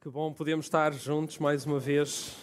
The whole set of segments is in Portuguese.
Que bom podemos estar juntos mais uma vez,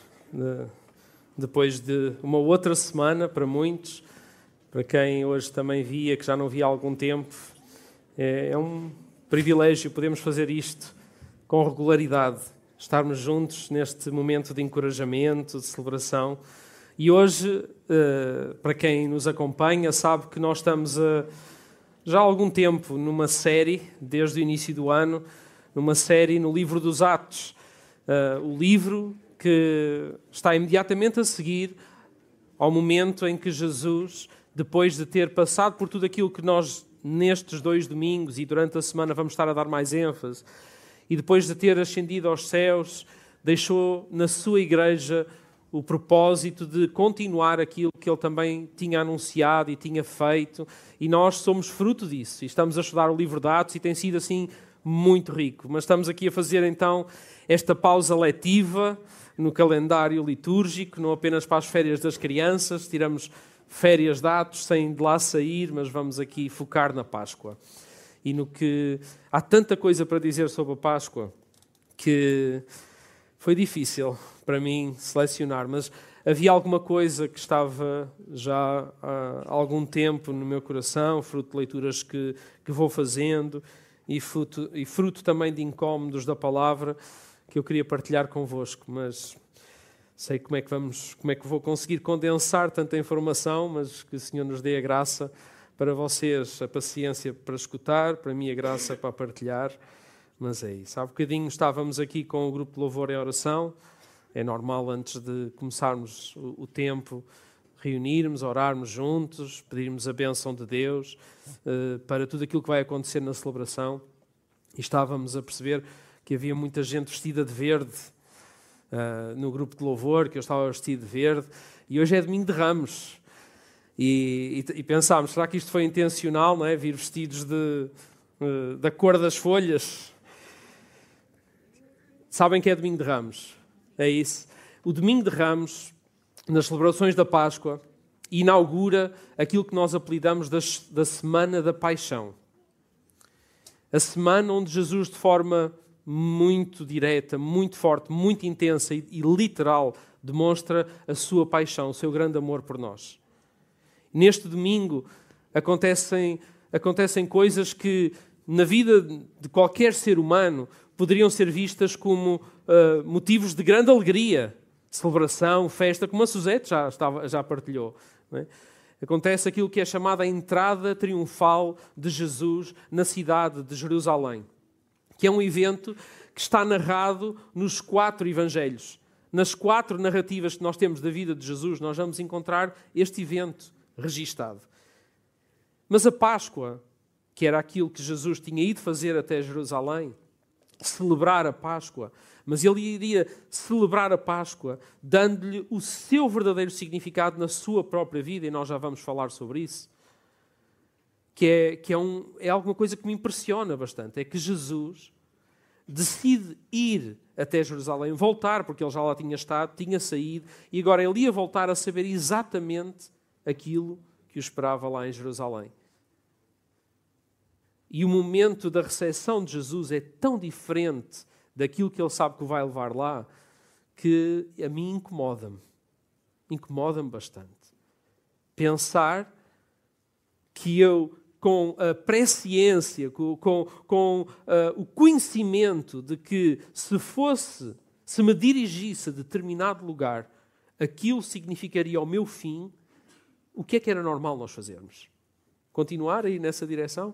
depois de uma outra semana para muitos, para quem hoje também via, que já não via há algum tempo. É um privilégio podermos fazer isto com regularidade, estarmos juntos neste momento de encorajamento, de celebração. E hoje, para quem nos acompanha, sabe que nós estamos já há algum tempo numa série, desde o início do ano, numa série no livro dos Atos, o livro que está imediatamente a seguir ao momento em que Jesus, depois de ter passado por tudo aquilo que nós nestes 2 domingos e durante a semana vamos estar a dar mais ênfase, e depois de ter ascendido aos céus, deixou na sua igreja o propósito de continuar aquilo que ele também tinha anunciado e tinha feito, e nós somos fruto disso, e estamos a estudar o livro de Atos e tem sido assim muito rico. Mas estamos aqui a fazer então esta pausa letiva no calendário litúrgico, não apenas para as férias das crianças, tiramos férias de Atos sem de lá sair, mas vamos aqui focar na Páscoa. E no que há tanta coisa para dizer sobre a Páscoa que foi difícil para mim selecionar, mas havia alguma coisa que estava já há algum tempo no meu coração, fruto de leituras que vou fazendo, e fruto também de incómodos da palavra que eu queria partilhar convosco, mas sei como é que vou conseguir condensar tanta informação, mas que o Senhor nos dê a graça para vocês, a paciência para escutar, para mim a graça para partilhar, mas é isso. Há bocadinho estávamos aqui com o grupo de louvor e oração, é normal antes de começarmos o tempo reunirmos, orarmos juntos, pedirmos a bênção de Deus para tudo aquilo que vai acontecer na celebração. E estávamos a perceber que havia muita gente vestida de verde no grupo de louvor, que eu estava vestido de verde, e hoje é domingo de Ramos. E pensámos, será que isto foi intencional, não é? Vir vestidos da cor das folhas? Sabem que é domingo de Ramos? É isso. O domingo de Ramos, nas celebrações da Páscoa, inaugura aquilo que nós apelidamos da Semana da Paixão. A semana onde Jesus, de forma muito direta, muito forte, muito intensa e literal, demonstra a sua paixão, o seu grande amor por nós. Neste domingo acontecem coisas que, na vida de qualquer ser humano, poderiam ser vistas como motivos de grande alegria, celebração, festa, como a Suzete já partilhou. Não é? Acontece aquilo que é chamada a entrada triunfal de Jesus na cidade de Jerusalém, que é um evento que está narrado nos 4 evangelhos. Nas 4 narrativas que nós temos da vida de Jesus, nós vamos encontrar este evento registado. Mas a Páscoa, que era aquilo que Jesus tinha ido fazer até Jerusalém, celebrar a Páscoa, mas ele iria celebrar a Páscoa dando-lhe o seu verdadeiro significado na sua própria vida, e nós já vamos falar sobre isso, que é alguma coisa que me impressiona bastante, é que Jesus decide ir até Jerusalém, voltar, porque ele já lá tinha estado, tinha saído, e agora ele ia voltar a saber exatamente aquilo que o esperava lá em Jerusalém. E o momento da recepção de Jesus é tão diferente daquilo que ele sabe que o vai levar lá, que a mim incomoda-me. Incomoda-me bastante. Pensar que eu, com a presciência, com o conhecimento de que se me dirigisse a determinado lugar, aquilo significaria o meu fim, o que era normal nós fazermos? Continuar a ir nessa direção?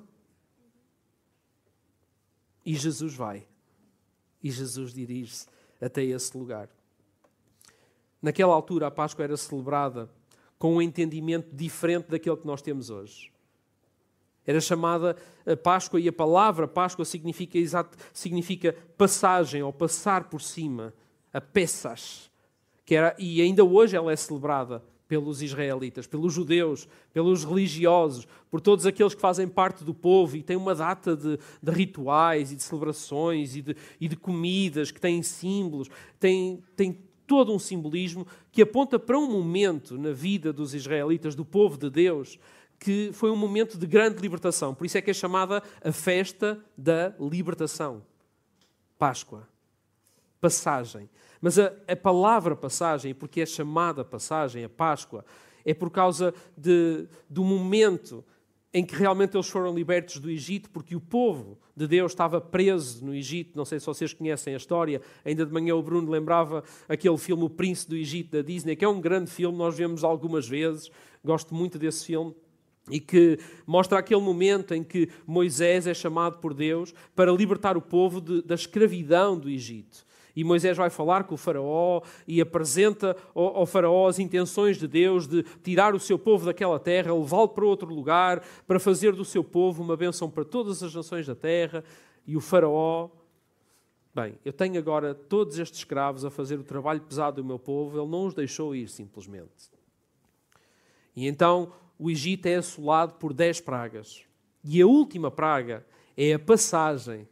E Jesus vai. E Jesus dirige-se até esse lugar. Naquela altura, a Páscoa era celebrada com um entendimento diferente daquele que nós temos hoje. Era chamada a Páscoa, e a palavra Páscoa significa passagem, ou passar por cima, a Pessach, e ainda hoje ela é celebrada pelos israelitas, pelos judeus, pelos religiosos, por todos aqueles que fazem parte do povo, e tem uma data de rituais e de celebrações e de comidas que têm símbolos, tem todo um simbolismo que aponta para um momento na vida dos israelitas, do povo de Deus, que foi um momento de grande libertação. Por isso é que é chamada a festa da libertação. Páscoa. passagem. Mas a palavra passagem, porque é chamada passagem, a Páscoa, é por causa do momento em que realmente eles foram libertos do Egito, porque o povo de Deus estava preso no Egito. Não sei se vocês conhecem a história. Ainda de manhã o Bruno lembrava aquele filme O Príncipe do Egito, da Disney, que é um grande filme, nós vemos algumas vezes. Gosto muito desse filme. E que mostra aquele momento em que Moisés é chamado por Deus para libertar o povo da escravidão do Egito. E Moisés vai falar com o faraó e apresenta ao faraó as intenções de Deus de tirar o seu povo daquela terra, levá-lo para outro lugar, para fazer do seu povo uma bênção para todas as nações da terra. E o faraó, bem, eu tenho agora todos estes escravos a fazer o trabalho pesado do meu povo, ele não os deixou ir simplesmente. E então o Egito é assolado por 10 pragas. E a última praga é a passagem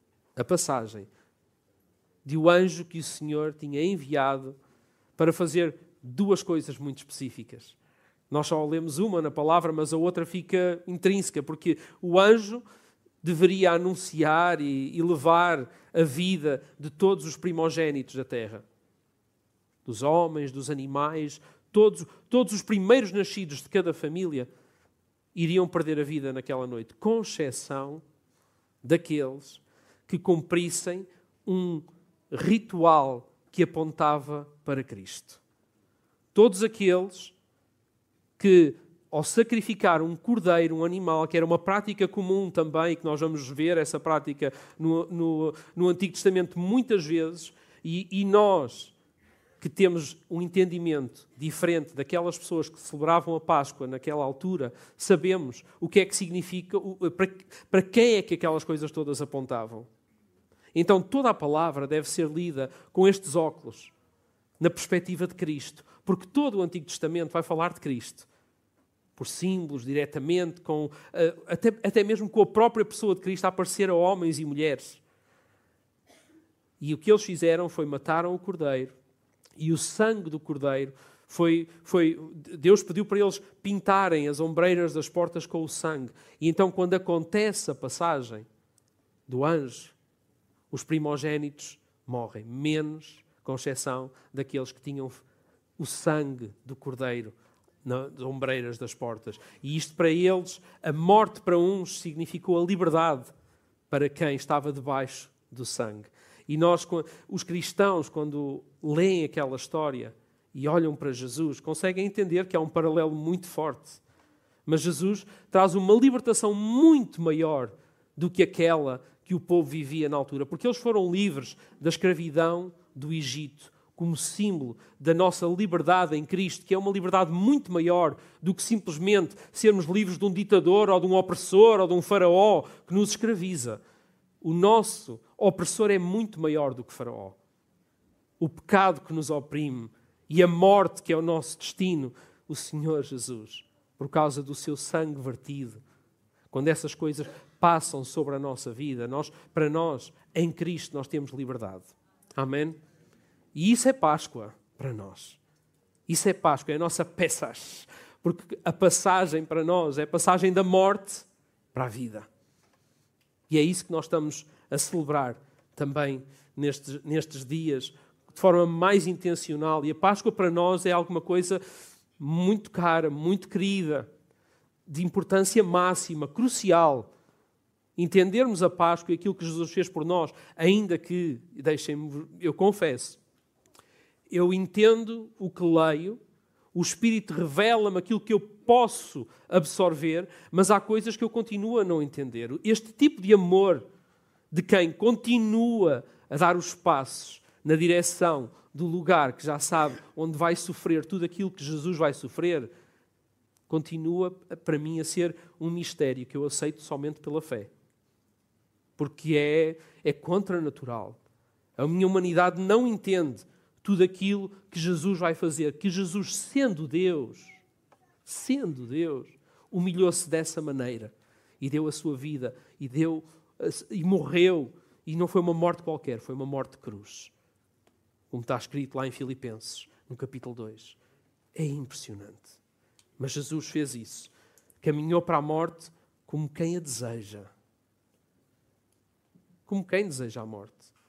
de o anjo que o Senhor tinha enviado para fazer duas coisas muito específicas. Nós só lemos uma na palavra, mas a outra fica intrínseca, porque o anjo deveria anunciar e levar a vida de todos os primogénitos da terra. Dos homens, dos animais, todos os primeiros nascidos de cada família iriam perder a vida naquela noite, com exceção daqueles que cumprissem um ritual que apontava para Cristo. Todos aqueles que, ao sacrificar um cordeiro, um animal, que era uma prática comum também, que nós vamos ver essa prática no Antigo Testamento muitas vezes, e nós que temos um entendimento diferente daquelas pessoas que celebravam a Páscoa naquela altura, sabemos o que é que significa, para quem é que aquelas coisas todas apontavam. Então toda a palavra deve ser lida com estes óculos, na perspectiva de Cristo, porque todo o Antigo Testamento vai falar de Cristo, por símbolos, diretamente, até mesmo com a própria pessoa de Cristo a aparecer a homens e mulheres. E o que eles fizeram foi mataram o cordeiro, e o sangue do cordeiro Deus pediu para eles pintarem as ombreiras das portas com o sangue. E então quando acontece a passagem do anjo, os primogénitos morrem, menos, com exceção daqueles que tinham o sangue do cordeiro nas ombreiras das portas. E isto para eles, a morte para uns significou a liberdade para quem estava debaixo do sangue. E nós, os cristãos, quando leem aquela história e olham para Jesus, conseguem entender que há um paralelo muito forte. Mas Jesus traz uma libertação muito maior do que aquela que o povo vivia na altura, porque eles foram livres da escravidão do Egito, como símbolo da nossa liberdade em Cristo, que é uma liberdade muito maior do que simplesmente sermos livres de um ditador, ou de um opressor, ou de um faraó que nos escraviza. O nosso opressor é muito maior do que faraó. O pecado que nos oprime e a morte que é o nosso destino, o Senhor Jesus, por causa do seu sangue vertido. Quando essas coisas passam sobre a nossa vida, para nós, em Cristo, nós temos liberdade. Amém? E isso é Páscoa para nós. Isso é Páscoa, é a nossa Pessach. Porque a passagem para nós é a passagem da morte para a vida. E é isso que nós estamos a celebrar também nestes dias, de forma mais intencional. E a Páscoa para nós é alguma coisa muito cara, muito querida, de importância máxima, crucial. Entendermos a Páscoa e aquilo que Jesus fez por nós, ainda que, deixem-me, eu confesso, eu entendo o que leio, o Espírito revela-me aquilo que eu posso absorver, mas há coisas que eu continuo a não entender. Este tipo de amor de quem continua a dar os passos na direção do lugar que já sabe onde vai sofrer tudo aquilo que Jesus vai sofrer, continua para mim a ser um mistério que eu aceito somente pela fé. Porque é contranatural. A minha humanidade não entende tudo aquilo que Jesus vai fazer, que Jesus, sendo Deus, humilhou-se dessa maneira e deu a sua vida e morreu, e não foi uma morte qualquer, foi uma morte de cruz. Como está escrito lá em Filipenses, no capítulo 2. É impressionante. Mas Jesus fez isso. Caminhou para a morte como quem a deseja. Como quem deseja a morte.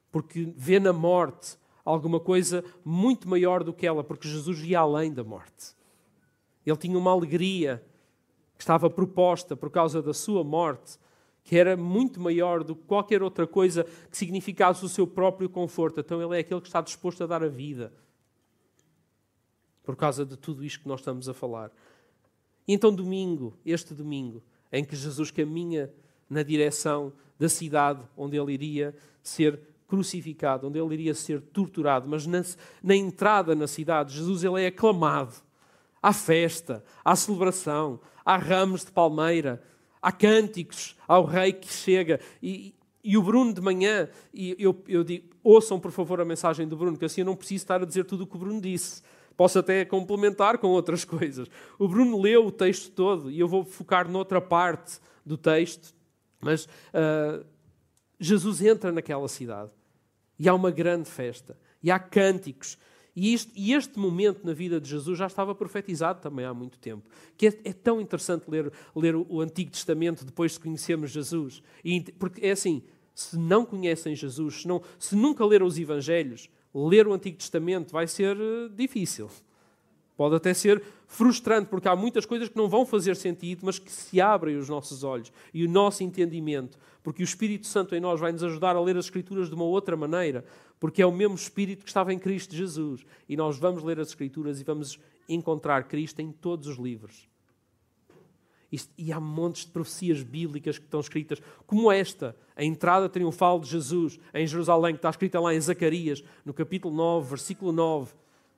porque vê na morte alguma coisa muito maior do que ela, porque Jesus ia além da morte. Ele tinha uma alegria que estava proposta por causa da sua morte, que era muito maior do que qualquer outra coisa que significasse o seu próprio conforto. Então ele é aquele que está disposto a dar a vida por causa de tudo isto que nós estamos a falar. E então este domingo, em que Jesus caminha na direção da cidade onde ele iria ser crucificado, onde ele iria ser torturado, mas na entrada na cidade, Jesus ele é aclamado. Há festa, há celebração, há ramos de palmeira, há cânticos ao rei que chega. E o Bruno de manhã, eu digo, ouçam por favor a mensagem do Bruno, que assim eu não preciso estar a dizer tudo o que o Bruno disse. Posso até complementar com outras coisas. O Bruno leu o texto todo e eu vou focar noutra parte do texto, mas Jesus entra naquela cidade e há uma grande festa e há cânticos. E este momento na vida de Jesus já estava profetizado também há muito tempo. Que é tão interessante ler o Antigo Testamento depois de conhecermos Jesus. Porque é assim, se não conhecem Jesus, se nunca leram os Evangelhos, ler o Antigo Testamento vai ser difícil. Pode até ser frustrante, porque há muitas coisas que não vão fazer sentido, mas que se abrem os nossos olhos e o nosso entendimento, porque o Espírito Santo em nós vai nos ajudar a ler as Escrituras de uma outra maneira, porque é o mesmo Espírito que estava em Cristo Jesus. E nós vamos ler as Escrituras e vamos encontrar Cristo em todos os livros. E há montes de profecias bíblicas que estão escritas, como esta, a entrada triunfal de Jesus em Jerusalém, que está escrita lá em Zacarias, no capítulo 9, versículo 9.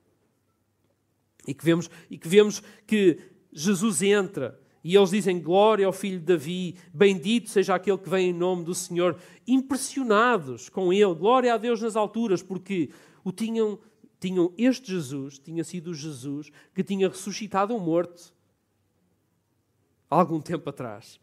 E que vemos que Jesus entra e eles dizem glória ao filho de Davi, bendito seja aquele que vem em nome do Senhor, impressionados com ele, glória a Deus nas alturas, porque este Jesus, tinha sido o Jesus que tinha ressuscitado um morto há algum tempo atrás,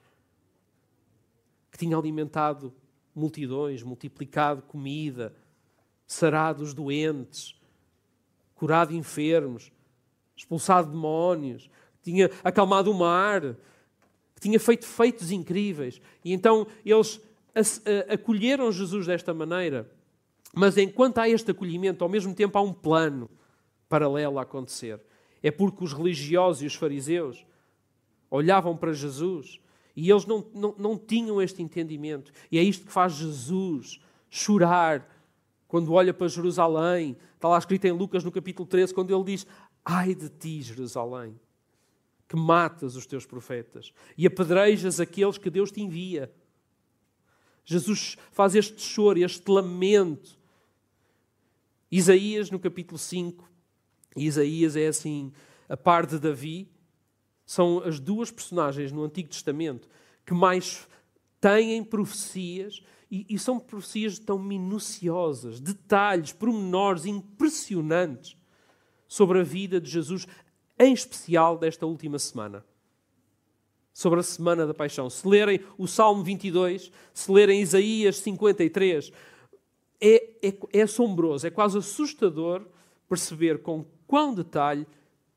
que tinha alimentado multidões, multiplicado comida, sarado os doentes, curado enfermos, expulsado demónios, tinha acalmado o mar, tinha feito feitos incríveis. E então eles acolheram Jesus desta maneira. Mas enquanto há este acolhimento, ao mesmo tempo há um plano paralelo a acontecer. É porque os religiosos e os fariseus olhavam para Jesus e eles não tinham este entendimento. E é isto que faz Jesus chorar quando olha para Jerusalém. Está lá escrito em Lucas no capítulo 13, quando ele diz: ai de ti, Jerusalém, que matas os teus profetas e apedrejas aqueles que Deus te envia. Jesus faz este choro, este lamento. Isaías, no capítulo 5, Isaías é assim, a par de Davi, são as duas personagens no Antigo Testamento que mais têm profecias e são profecias tão minuciosas, detalhes, pormenores impressionantes sobre a vida de Jesus, em especial desta última semana. Sobre a Semana da Paixão. Se lerem o Salmo 22, se lerem Isaías 53, é assombroso, é quase assustador perceber com quão detalhe,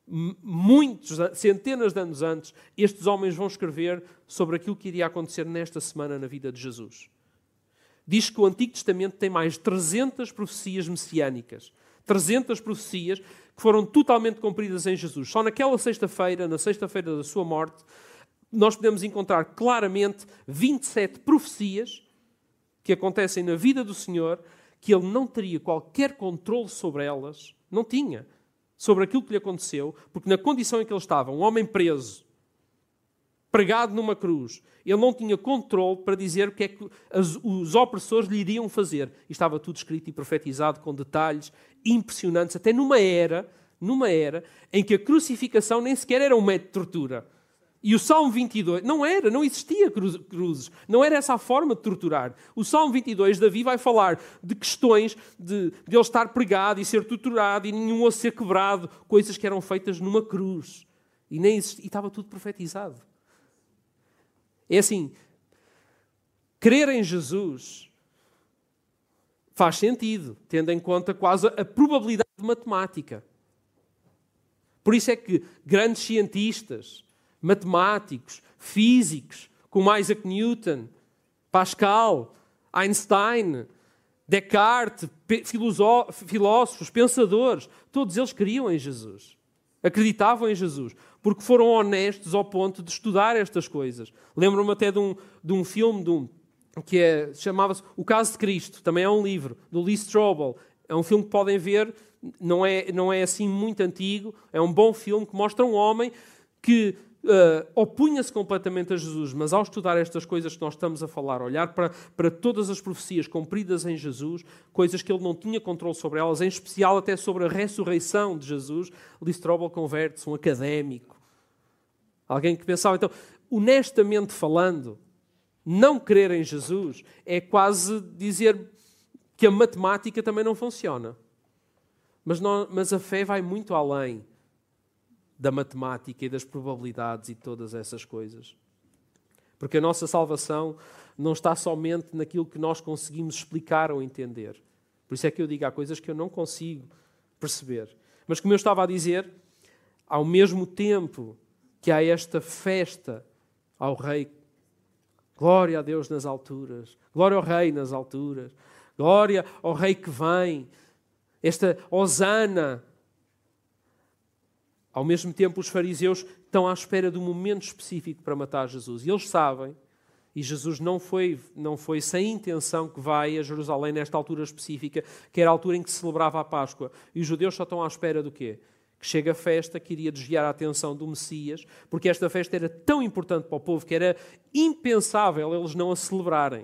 centenas de anos antes, estes homens vão escrever sobre aquilo que iria acontecer nesta semana na vida de Jesus. Diz que o Antigo Testamento tem mais de 300 profecias messiânicas. 300 profecias que foram totalmente cumpridas em Jesus. Só naquela sexta-feira, na sexta-feira da sua morte, nós podemos encontrar claramente 27 profecias que acontecem na vida do Senhor, que ele não teria qualquer controle sobre elas, não tinha, sobre aquilo que lhe aconteceu, porque na condição em que ele estava, um homem preso, pregado numa cruz, ele não tinha controle para dizer o que é que os opressores lhe iriam fazer. E estava tudo escrito e profetizado com detalhes impressionantes, até numa era em que a crucificação nem sequer era um método de tortura. E o Salmo 22, não existia cruzes, não era essa a forma de torturar. O Salmo 22, Davi vai falar de questões de ele estar pregado e ser torturado e nenhum osso ser quebrado, coisas que eram feitas numa cruz. E estava tudo profetizado. É assim, crer em Jesus faz sentido, tendo em conta quase a probabilidade matemática. Por isso é que grandes cientistas, matemáticos, físicos, como Isaac Newton, Pascal, Einstein, Descartes, filósofos, pensadores, todos eles criam em Jesus. Acreditavam em Jesus, porque foram honestos ao ponto de estudar estas coisas. Lembro-me até de um filme que chamava-se O Caso de Cristo, também é um livro, do Lee Strobel. É um filme que podem ver, não é assim muito antigo, é um bom filme que mostra um homem que opunha-se completamente a Jesus, mas ao estudar estas coisas que nós estamos a falar, olhar para todas as profecias cumpridas em Jesus, coisas que ele não tinha controle sobre elas, em especial até sobre a ressurreição de Jesus, Lee Strobel converte-se, um académico. Alguém que pensava, então, honestamente falando, não crer em Jesus é quase dizer que a matemática também não funciona. Mas a fé vai muito além da matemática e das probabilidades e todas essas coisas. Porque a nossa salvação não está somente naquilo que nós conseguimos explicar ou entender. Por isso é que eu digo, há coisas que eu não consigo perceber. Mas como eu estava a dizer, ao mesmo tempo que há esta festa ao Rei, glória a Deus nas alturas, glória ao Rei nas alturas, glória ao Rei que vem, esta hosana. Ao mesmo tempo, os fariseus estão à espera de um momento específico para matar Jesus. E eles sabem, e Jesus não foi sem intenção que vai a Jerusalém nesta altura específica, que era a altura em que se celebrava a Páscoa. E os judeus só estão à espera do quê? Que chegue a festa que iria desviar a atenção do Messias, porque esta festa era tão importante para o povo que era impensável eles não a celebrarem.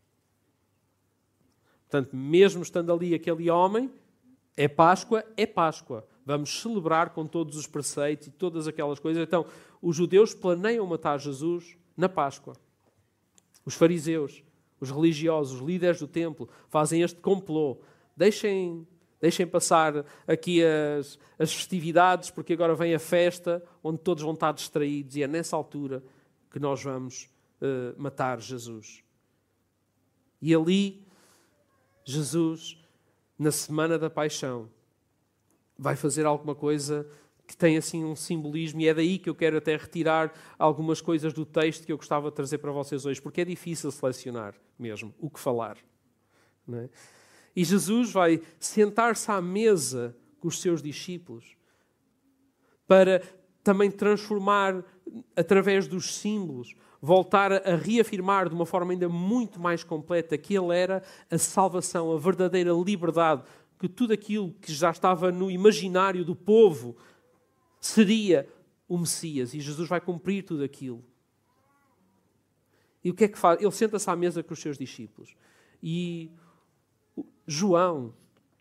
Portanto, mesmo estando ali aquele homem, é Páscoa, é Páscoa. Vamos celebrar com todos os preceitos e todas aquelas coisas. Então, os judeus planeiam matar Jesus na Páscoa. Os fariseus, os religiosos, os líderes do templo fazem este complô. Deixem passar aqui as festividades, porque agora vem a festa onde todos vão estar distraídos e é nessa altura que nós vamos matar Jesus. E ali, Jesus, na semana da paixão, vai fazer alguma coisa que tem assim um simbolismo, e é daí que eu quero até retirar algumas coisas do texto que eu gostava de trazer para vocês hoje, porque é difícil selecionar mesmo o que falar. Não é? E Jesus vai sentar-se à mesa com os seus discípulos para também transformar, através dos símbolos, voltar a reafirmar de uma forma ainda muito mais completa que Ele era a salvação, a verdadeira liberdade, que tudo aquilo que já estava no imaginário do povo seria o Messias. E Jesus vai cumprir tudo aquilo. E o que é que faz? Ele senta-se à mesa com os seus discípulos. E João,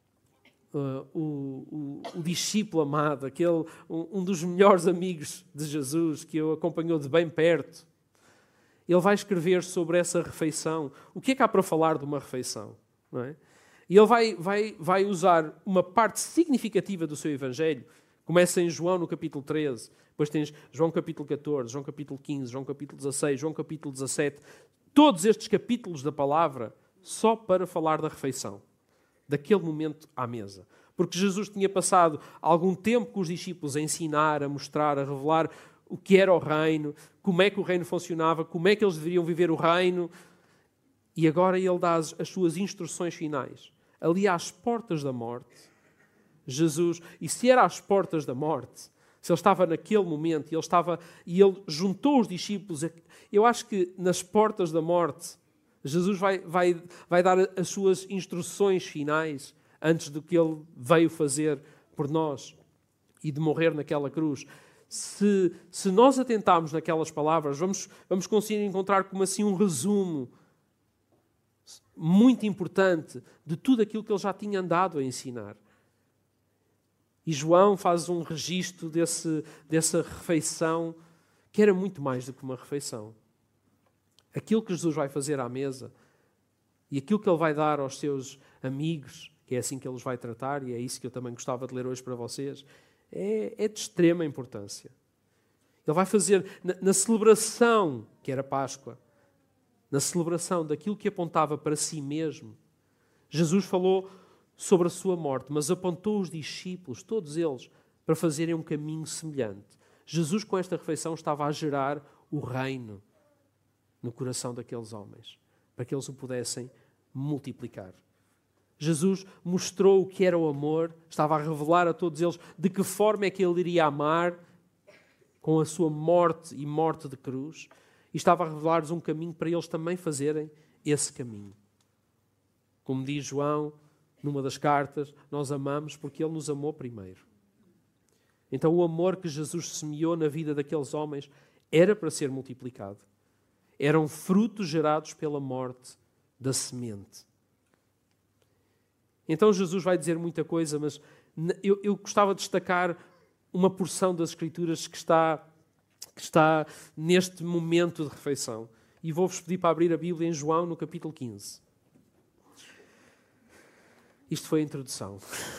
o discípulo amado, um dos melhores amigos de Jesus, que o acompanhou de bem perto, ele vai escrever sobre essa refeição. O que é que há para falar de uma refeição? Não é? E ele vai usar uma parte significativa do seu Evangelho. Começa em João no capítulo 13, depois tens João capítulo 14, João capítulo 15, João capítulo 16, João capítulo 17. Todos estes capítulos da palavra só para falar da refeição, daquele momento à mesa. Porque Jesus tinha passado algum tempo com os discípulos a ensinar, a mostrar, a revelar o que era o reino, como é que o reino funcionava, como é que eles deveriam viver o reino. E agora ele dá as suas instruções finais. Ali às portas da morte, Jesus, e se era às portas da morte, se ele estava naquele momento e ele juntou os discípulos, eu acho que nas portas da morte, Jesus vai dar as suas instruções finais antes do que ele veio fazer por nós e de morrer naquela cruz. Se nós atentarmos naquelas palavras, vamos conseguir encontrar como assim um resumo muito importante de tudo aquilo que ele já tinha andado a ensinar. E João faz um registro dessa refeição que era muito mais do que uma refeição. Aquilo que Jesus vai fazer à mesa e aquilo que ele vai dar aos seus amigos, que é assim que ele os vai tratar, e é isso que eu também gostava de ler hoje para vocês, é de extrema importância. Ele vai fazer na celebração, que era Páscoa, na celebração daquilo que apontava para si mesmo. Jesus falou sobre a sua morte, mas apontou os discípulos, todos eles, para fazerem um caminho semelhante. Jesus, com esta refeição, estava a gerar o reino no coração daqueles homens, para que eles o pudessem multiplicar. Jesus mostrou o que era o amor, estava a revelar a todos eles de que forma é que ele iria amar com a sua morte e morte de cruz, e estava a revelar-lhes um caminho para eles também fazerem esse caminho. Como diz João numa das cartas, nós amamos porque ele nos amou primeiro. Então o amor que Jesus semeou na vida daqueles homens era para ser multiplicado. Eram frutos gerados pela morte da semente. Então Jesus vai dizer muita coisa, mas eu gostava de destacar uma porção das Escrituras que está neste momento de refeição. E vou-vos pedir para abrir a Bíblia em João, no capítulo 15. Isto foi a introdução.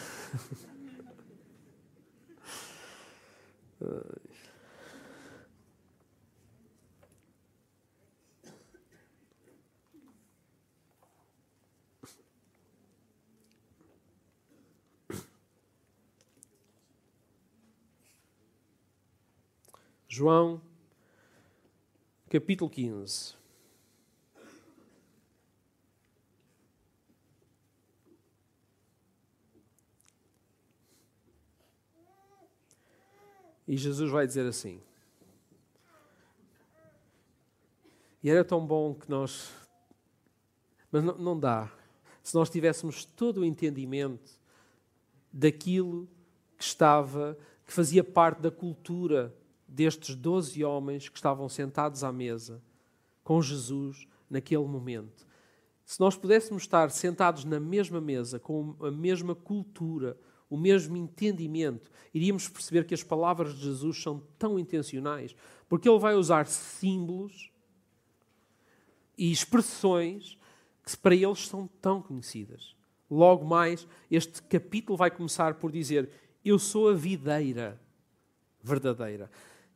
João, capítulo 15. E Jesus vai dizer assim. E era tão bom que nós... Mas não dá. Se nós tivéssemos todo o entendimento daquilo que fazia parte da cultura destes 12 homens que estavam sentados à mesa com Jesus naquele momento. Se nós pudéssemos estar sentados na mesma mesa, com a mesma cultura, o mesmo entendimento, iríamos perceber que as palavras de Jesus são tão intencionais, porque ele vai usar símbolos e expressões que para eles são tão conhecidas. Logo mais, este capítulo vai começar por dizer: eu sou a videira verdadeira.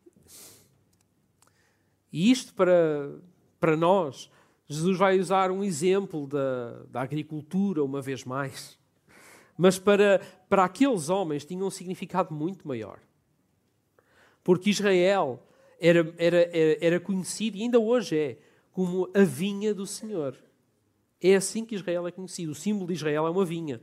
E isto para nós, Jesus vai usar um exemplo da agricultura uma vez mais. Mas para aqueles homens tinha um significado muito maior. Porque Israel era conhecido, e ainda hoje é, como a vinha do Senhor. É assim que Israel é conhecido. O símbolo de Israel é uma vinha.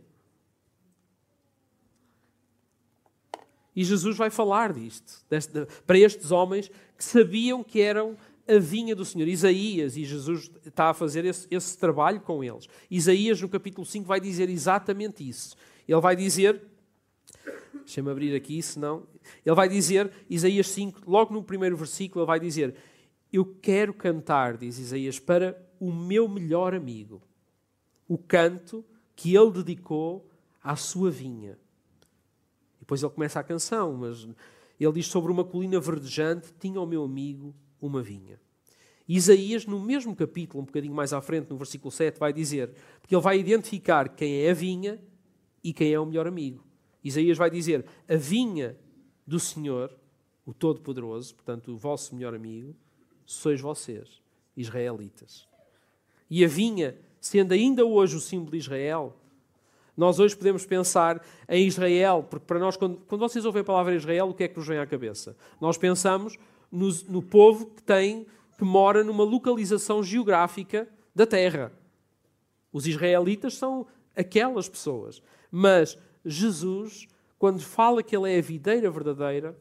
E Jesus vai falar disto, para estes homens que sabiam que eram a vinha do Senhor. Isaías, e Jesus está a fazer esse trabalho com eles. Isaías, no capítulo 5, vai dizer exatamente isso. Ele vai dizer, deixa-me abrir aqui, senão... Ele vai dizer, Isaías 5, logo no primeiro versículo, ele vai dizer: eu quero cantar, diz Isaías, para o meu melhor amigo, o canto que ele dedicou à sua vinha. E depois ele começa a canção, mas ele diz: sobre uma colina verdejante tinha o meu amigo uma vinha. Isaías, no mesmo capítulo, um bocadinho mais à frente, no versículo 7, vai dizer, porque ele vai identificar quem é a vinha e quem é o melhor amigo. Isaías vai dizer: a vinha do Senhor, o Todo-Poderoso, portanto o vosso melhor amigo, sois vocês, israelitas. E a vinha, sendo ainda hoje o símbolo de Israel, nós hoje podemos pensar em Israel, porque para nós, quando vocês ouvem a palavra Israel, o que é que nos vem à cabeça? Nós pensamos no povo que mora numa localização geográfica da terra. Os israelitas são aquelas pessoas. Mas Jesus, quando fala que ele é a videira verdadeira,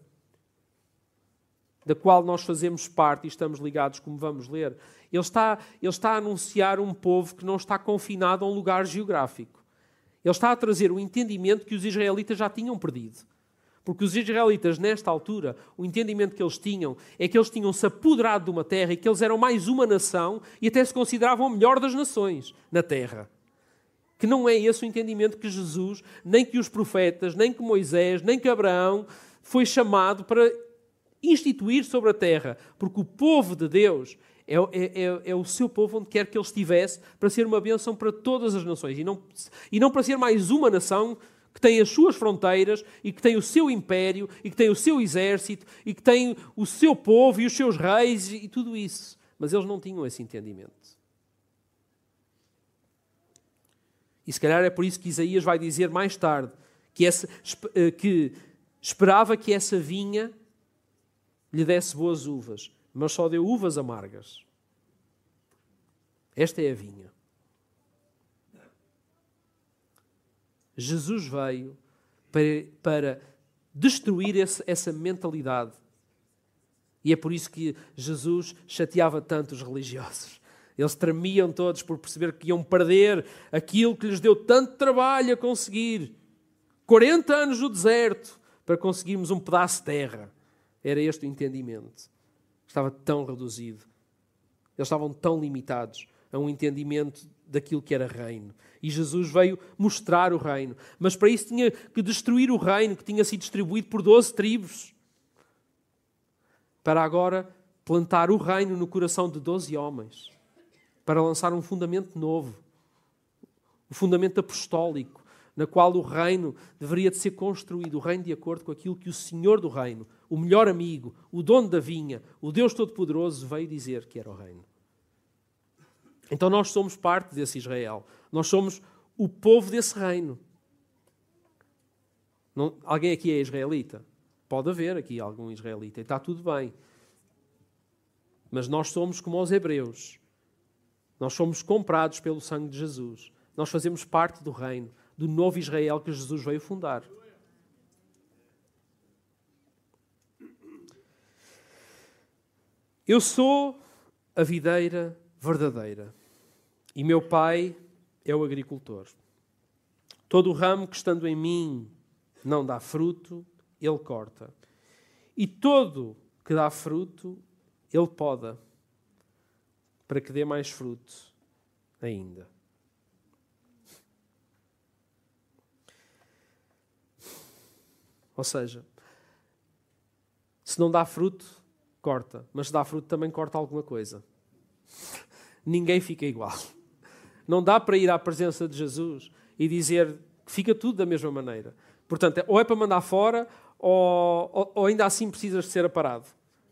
da qual nós fazemos parte e estamos ligados, como vamos ler, ele está a anunciar um povo que não está confinado a um lugar geográfico. Ele está a trazer o entendimento que os israelitas já tinham perdido. Porque os israelitas, nesta altura, o entendimento que eles tinham é que eles tinham-se apoderado de uma terra e que eles eram mais uma nação e até se consideravam a melhor das nações na terra. Que não é esse o entendimento que Jesus, nem que os profetas, nem que Moisés, nem que Abraão foi chamado para instituir sobre a terra. Porque o povo de Deus é o seu povo onde quer que ele estivesse, para ser uma bênção para todas as nações. E não para ser mais uma nação que tem as suas fronteiras e que tem o seu império e que tem o seu exército e que tem o seu povo e os seus reis e tudo isso. Mas eles não tinham esse entendimento. E se calhar é por isso que Isaías vai dizer mais tarde que esperava que essa vinha lhe desse boas uvas, mas só deu uvas amargas. Esta é a vinha. Jesus veio para destruir essa mentalidade. E é por isso que Jesus chateava tanto os religiosos. Eles tremiam todos por perceber que iam perder aquilo que lhes deu tanto trabalho a conseguir. 40 anos no deserto para conseguirmos um pedaço de terra. Era este o entendimento. Estava tão reduzido. Eles estavam tão limitados a um entendimento daquilo que era reino. E Jesus veio mostrar o reino. Mas para isso tinha que destruir o reino que tinha sido distribuído por 12 tribos. Para agora plantar o reino no coração de 12 homens. Para lançar um fundamento novo. O fundamento apostólico, na qual o reino deveria de ser construído. O reino de acordo com aquilo que o Senhor do reino, o melhor amigo, o dono da vinha, o Deus Todo-Poderoso veio dizer que era o reino. Então nós somos parte desse Israel. Nós somos o povo desse reino. Alguém aqui é israelita? Pode haver aqui algum israelita e está tudo bem. Mas nós somos como os hebreus. Nós somos comprados pelo sangue de Jesus. Nós fazemos parte do reino, do novo Israel que Jesus veio fundar. Eu sou a videira verdadeira e meu pai é o agricultor. Todo o ramo que estando em mim não dá fruto, ele corta. E todo que dá fruto, ele poda, para que dê mais fruto ainda. Ou seja, se não dá fruto, corta. Mas se dá fruto, também corta alguma coisa. Ninguém fica igual. Não dá para ir à presença de Jesus e dizer que fica tudo da mesma maneira. Portanto, ou é para mandar fora, ou ainda assim precisas de ser aparado.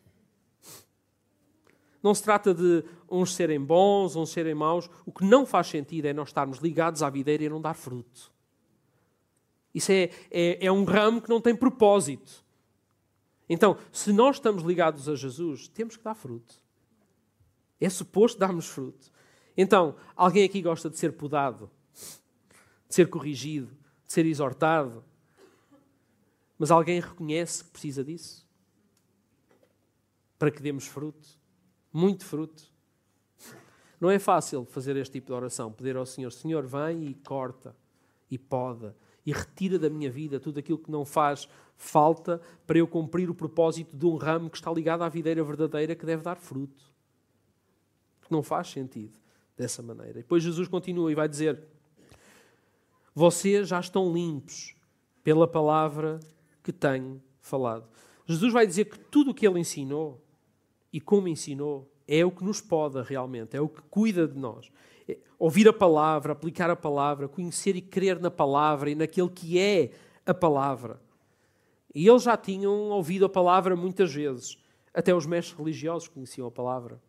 Não se trata de uns serem bons, uns serem maus. O que não faz sentido é nós estarmos ligados à videira e não dar fruto. Isso é um ramo que não tem propósito. Então, se nós estamos ligados a Jesus, temos que dar fruto. É suposto darmos fruto. Então, alguém aqui gosta de ser podado, de ser corrigido, de ser exortado. Mas alguém reconhece que precisa disso? Para que demos fruto. Muito fruto. Não é fácil fazer este tipo de oração. Pedir ao Senhor, Senhor, vem e corta, e poda, e retira da minha vida tudo aquilo que não faz falta para eu cumprir o propósito de um ramo que está ligado à videira verdadeira que deve dar fruto. Porque não faz sentido dessa maneira. E depois Jesus continua e vai dizer: vocês já estão limpos pela palavra que tenho falado. Jesus vai dizer que tudo o que ele ensinou e como ensinou é o que nos poda realmente, é o que cuida de nós. Ouvir a palavra, aplicar a palavra, conhecer e crer na palavra e naquele que é a palavra. E eles já tinham ouvido a palavra muitas vezes. Até os mestres religiosos conheciam a palavra.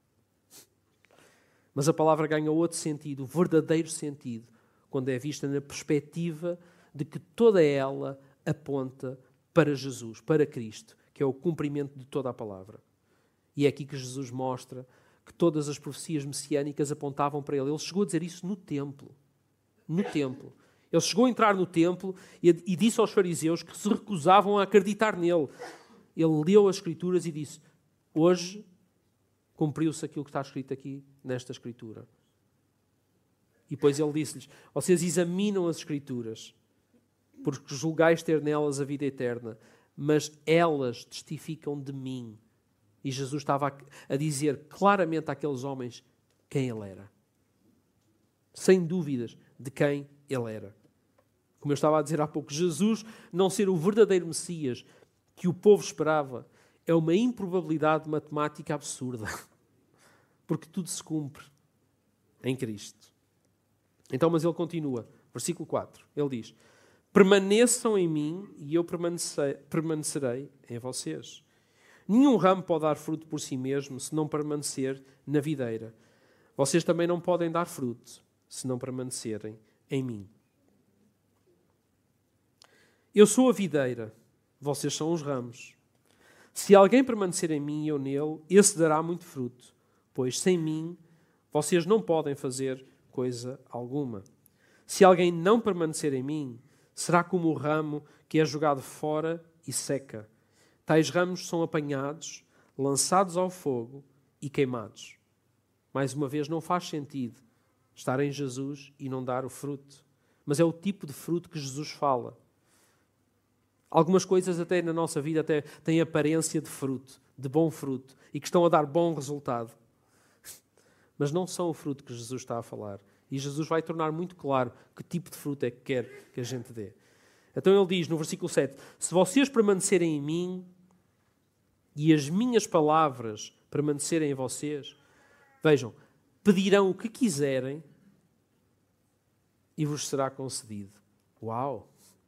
Mas a palavra ganha outro sentido, o verdadeiro sentido, quando é vista na perspectiva de que toda ela aponta para Jesus, para Cristo, que é o cumprimento de toda a palavra. E é aqui que Jesus mostra que todas as profecias messiânicas apontavam para ele. Ele chegou a dizer isso no templo. No templo. Ele chegou a entrar no templo e disse aos fariseus que se recusavam a acreditar nele. Ele leu as Escrituras e disse: hoje cumpriu-se aquilo que está escrito aqui nesta Escritura. E depois ele disse-lhes: vocês examinam as Escrituras, porque julgais ter nelas a vida eterna, mas elas testificam de mim. E Jesus estava a dizer claramente àqueles homens quem ele era. Sem dúvidas de quem ele era. Como eu estava a dizer há pouco, Jesus não ser o verdadeiro Messias que o povo esperava é uma improbabilidade matemática absurda. Porque tudo se cumpre em Cristo. Então, mas ele continua. Versículo 4. Ele diz: permaneçam em mim e eu permanecerei em vocês. Nenhum ramo pode dar fruto por si mesmo se não permanecer na videira. Vocês também não podem dar fruto se não permanecerem em mim. Eu sou a videira, vocês são os ramos. Se alguém permanecer em mim e eu nele, esse dará muito fruto, pois sem mim vocês não podem fazer coisa alguma. Se alguém não permanecer em mim, será como o ramo que é jogado fora e seca. Tais ramos são apanhados, lançados ao fogo e queimados. Mais uma vez, não faz sentido estar em Jesus e não dar o fruto. Mas é o tipo de fruto que Jesus fala. Algumas coisas até na nossa vida até têm aparência de fruto, de bom fruto, e que estão a dar bom resultado. Mas não são o fruto que Jesus está a falar. E Jesus vai tornar muito claro que tipo de fruto é que quer que a gente dê. Então ele diz no versículo 7, se vocês permanecerem em mim e as minhas palavras permanecerem em vocês, vejam, pedirão o que quiserem e vos será concedido. Uau!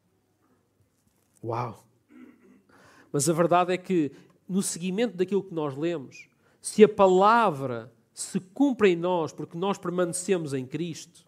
Uau! Mas a verdade é que, no seguimento daquilo que nós lemos, se a palavra se cumpre em nós porque nós permanecemos em Cristo,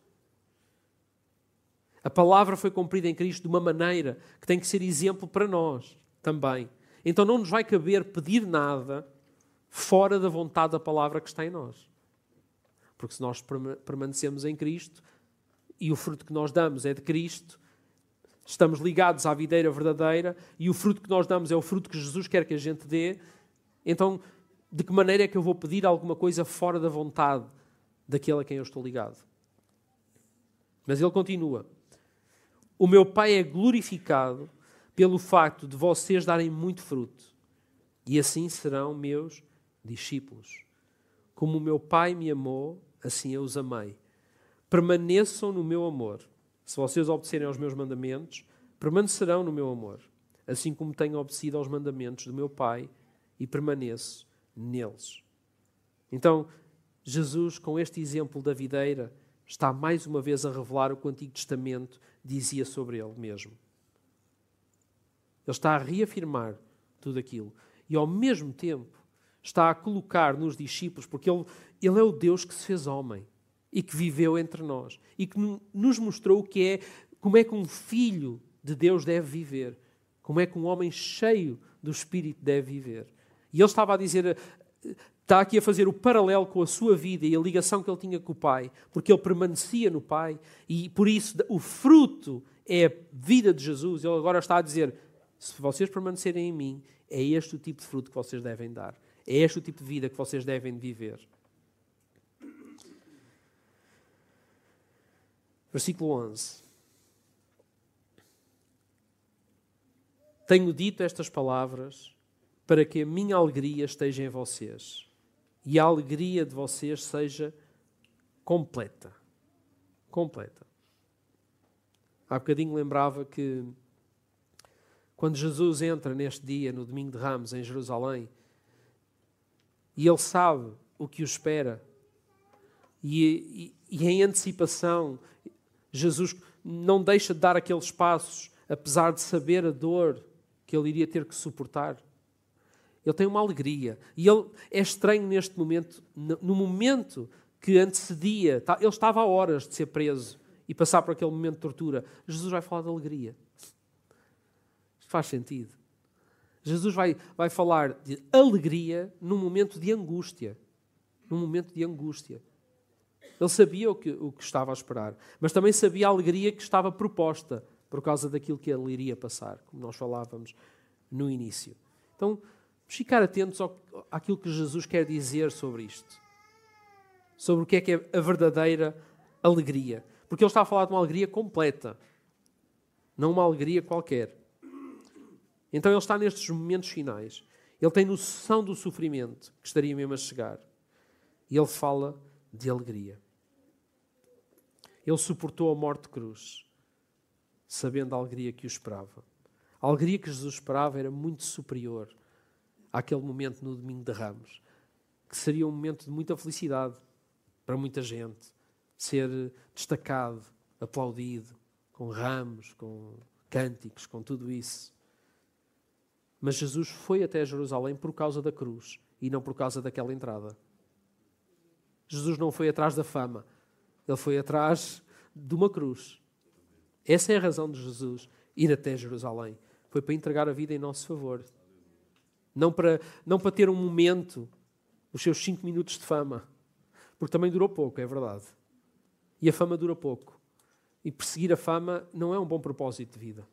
a palavra foi cumprida em Cristo de uma maneira que tem que ser exemplo para nós também. Então não nos vai caber pedir nada fora da vontade da palavra que está em nós. Porque se nós permanecemos em Cristo e o fruto que nós damos é de Cristo, estamos ligados à videira verdadeira e o fruto que nós damos é o fruto que Jesus quer que a gente dê, então de que maneira é que eu vou pedir alguma coisa fora da vontade daquele a quem eu estou ligado? Mas ele continua. O meu Pai é glorificado pelo facto de vocês darem muito fruto, e assim serão meus discípulos. Como o meu Pai me amou, assim eu os amei. Permaneçam no meu amor. Se vocês obedecerem aos meus mandamentos, permanecerão no meu amor, assim como tenho obedecido aos mandamentos do meu Pai e permaneço neles. Então, Jesus, com este exemplo da videira, está mais uma vez a revelar o que o Antigo Testamento dizia sobre ele mesmo. Ele está a reafirmar tudo aquilo. E ao mesmo tempo está a colocar nos discípulos, porque ele é o Deus que se fez homem e que viveu entre nós. E que nos mostrou como é que um filho de Deus deve viver. Como é que um homem cheio do Espírito deve viver. E ele estava a dizer... Está aqui a fazer o paralelo com a sua vida e a ligação que ele tinha com o Pai, porque ele permanecia no Pai e por isso o fruto é a vida de Jesus. Ele agora está a dizer, se vocês permanecerem em mim, é este o tipo de fruto que vocês devem dar. É este o tipo de vida que vocês devem viver. Versículo 11. Tenho dito estas palavras para que a minha alegria esteja em vocês e a alegria de vocês seja completa. Completa. Há bocadinho lembrava que quando Jesus entra neste dia, no domingo de Ramos, em Jerusalém, e ele sabe o que o espera, e em antecipação, Jesus não deixa de dar aqueles passos, apesar de saber a dor que ele iria ter que suportar. Ele tem uma alegria. E ele é estranho neste momento, no momento que antecedia, ele estava a horas de ser preso e passar por aquele momento de tortura. Jesus vai falar de alegria. Isto faz sentido. Jesus vai falar de alegria num momento de angústia. Num momento de angústia. Ele sabia o que estava a esperar, mas também sabia a alegria que estava proposta por causa daquilo que ele iria passar, como nós falávamos no início. Então, vamos ficar atentos àquilo que Jesus quer dizer sobre isto. Sobre o que é a verdadeira alegria. Porque ele está a falar de uma alegria completa. Não uma alegria qualquer. Então ele está nestes momentos finais. Ele tem noção do sofrimento que estaria mesmo a chegar. E ele fala de alegria. Ele suportou a morte de cruz, sabendo a alegria que o esperava. A alegria que Jesus esperava era muito superior àquele momento no domingo de Ramos, que seria um momento de muita felicidade para muita gente, ser destacado, aplaudido, com ramos, com cânticos, com tudo isso. Mas Jesus foi até Jerusalém por causa da cruz e não por causa daquela entrada. Jesus não foi atrás da fama, ele foi atrás de uma cruz. Essa é a razão de Jesus ir até Jerusalém. Foi para entregar a vida em nosso favor. Não para ter um momento, os seus 5 minutos de fama. Porque também durou pouco, é verdade. E a fama dura pouco. e perseguir a fama não é um bom propósito de vida.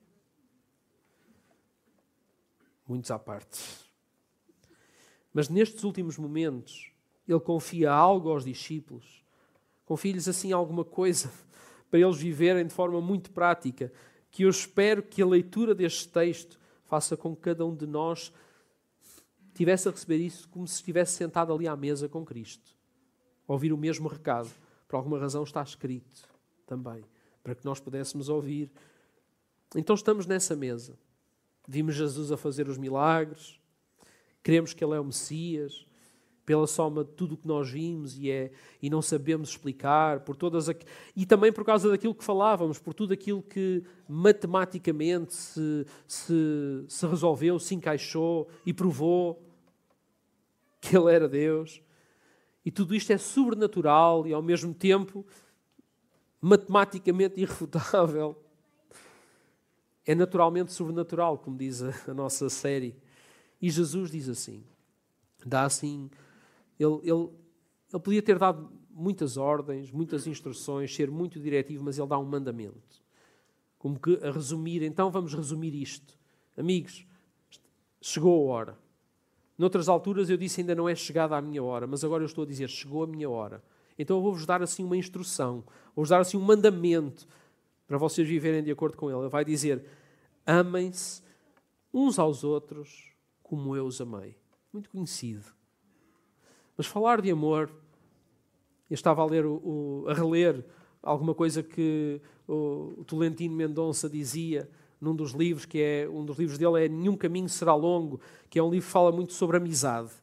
Muitos à parte. Mas nestes últimos momentos, ele confia algo aos discípulos. Confia-lhes assim alguma coisa para eles viverem de forma muito prática, que eu espero que a leitura deste texto faça com que cada um de nós tivesse a receber isso como se estivesse sentado ali à mesa com Cristo. A ouvir o mesmo recado. Por alguma razão está escrito também, para que nós pudéssemos ouvir. Então estamos nessa mesa. Vimos Jesus a fazer os milagres, cremos que Ele é o Messias, pela soma de tudo o que nós vimos e não sabemos explicar, e também por causa daquilo que falávamos, por tudo aquilo que matematicamente se resolveu, se encaixou e provou que Ele era Deus. E tudo isto é sobrenatural e ao mesmo tempo matematicamente irrefutável. É naturalmente sobrenatural, como diz a nossa série. E Jesus diz assim, dá assim, ele podia ter dado muitas ordens, muitas instruções, ser muito diretivo, mas ele dá um mandamento. Como que a resumir, então vamos resumir isto. Amigos, chegou a hora. Noutras alturas eu disse ainda não é chegada a minha hora, mas agora eu estou a dizer chegou a minha hora. Então eu vou-vos dar assim uma instrução, vou-vos dar assim um mandamento para vocês viverem de acordo com ele. Ele vai dizer, amem-se uns aos outros como eu os amei. Muito conhecido. Mas falar de amor, eu estava a ler, a reler alguma coisa que o Tolentino Mendonça dizia num dos livros, que é um dos livros dele é Nenhum Caminho Será Longo, que é um livro que fala muito sobre amizade.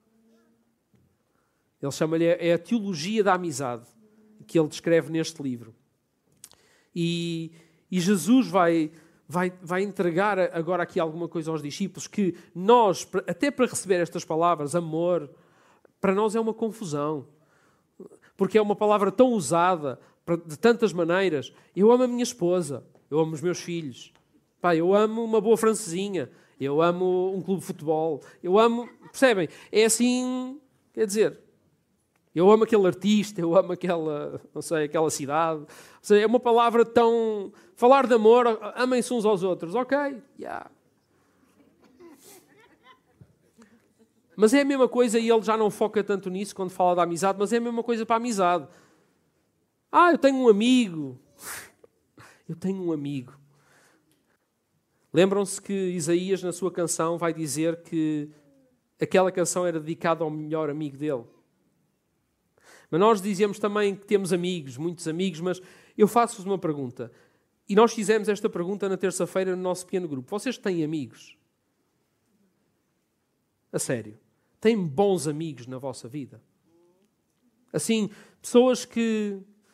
Ele chama-lhe a teologia da amizade, que ele descreve neste livro. E Jesus vai entregar agora aqui alguma coisa aos discípulos que nós, até para receber estas palavras, amor, para nós é uma confusão. Porque é uma palavra tão usada de tantas maneiras. Eu amo a minha esposa, eu amo os meus filhos, eu amo uma boa francesinha, eu amo um clube de futebol, eu amo... Percebem? É assim, quer dizer... Eu amo aquele artista, eu amo aquela cidade. Ou seja, é uma palavra tão... Falar de amor, amem-se uns aos outros. Ok, yeah. Mas é a mesma coisa, e ele já não foca tanto nisso quando fala da amizade, mas é a mesma coisa para a amizade. Eu tenho um amigo. Eu tenho um amigo. Lembram-se que Isaías, na sua canção, vai dizer que aquela canção era dedicada ao melhor amigo dele. Mas nós dizemos também que temos amigos, muitos amigos, mas eu faço-vos uma pergunta. E nós fizemos esta pergunta na terça-feira no nosso pequeno grupo. Vocês têm amigos? A sério. Têm bons amigos na vossa vida? Assim, pessoas que...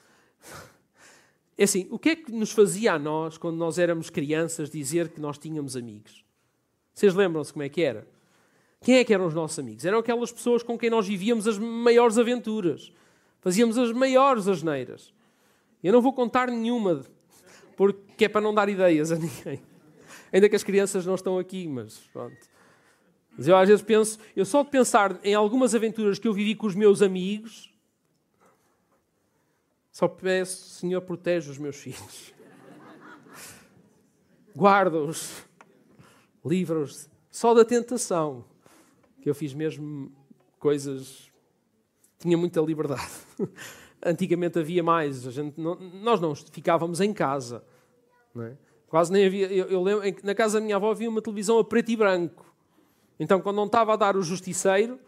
É assim, o que é que nos fazia a nós, quando nós éramos crianças, dizer que nós tínhamos amigos? Vocês lembram-se como é que era? Quem é que eram os nossos amigos? Eram aquelas pessoas com quem nós vivíamos as maiores aventuras. Fazíamos as maiores asneiras. Eu não vou contar nenhuma, porque é para não dar ideias a ninguém. Ainda que as crianças não estão aqui, mas pronto. Mas eu às vezes penso, eu só de pensar em algumas aventuras que eu vivi com os meus amigos, só peço, Senhor, protege os meus filhos. Guarda-os. Livra-os só da tentação. Que eu fiz mesmo coisas... Tinha muita liberdade. Antigamente havia mais. Nós não ficávamos em casa. Não é? Quase nem havia... Eu lembro, na casa da minha avó havia uma televisão a preto e branco. Então, quando não estava a dar o justiceiro,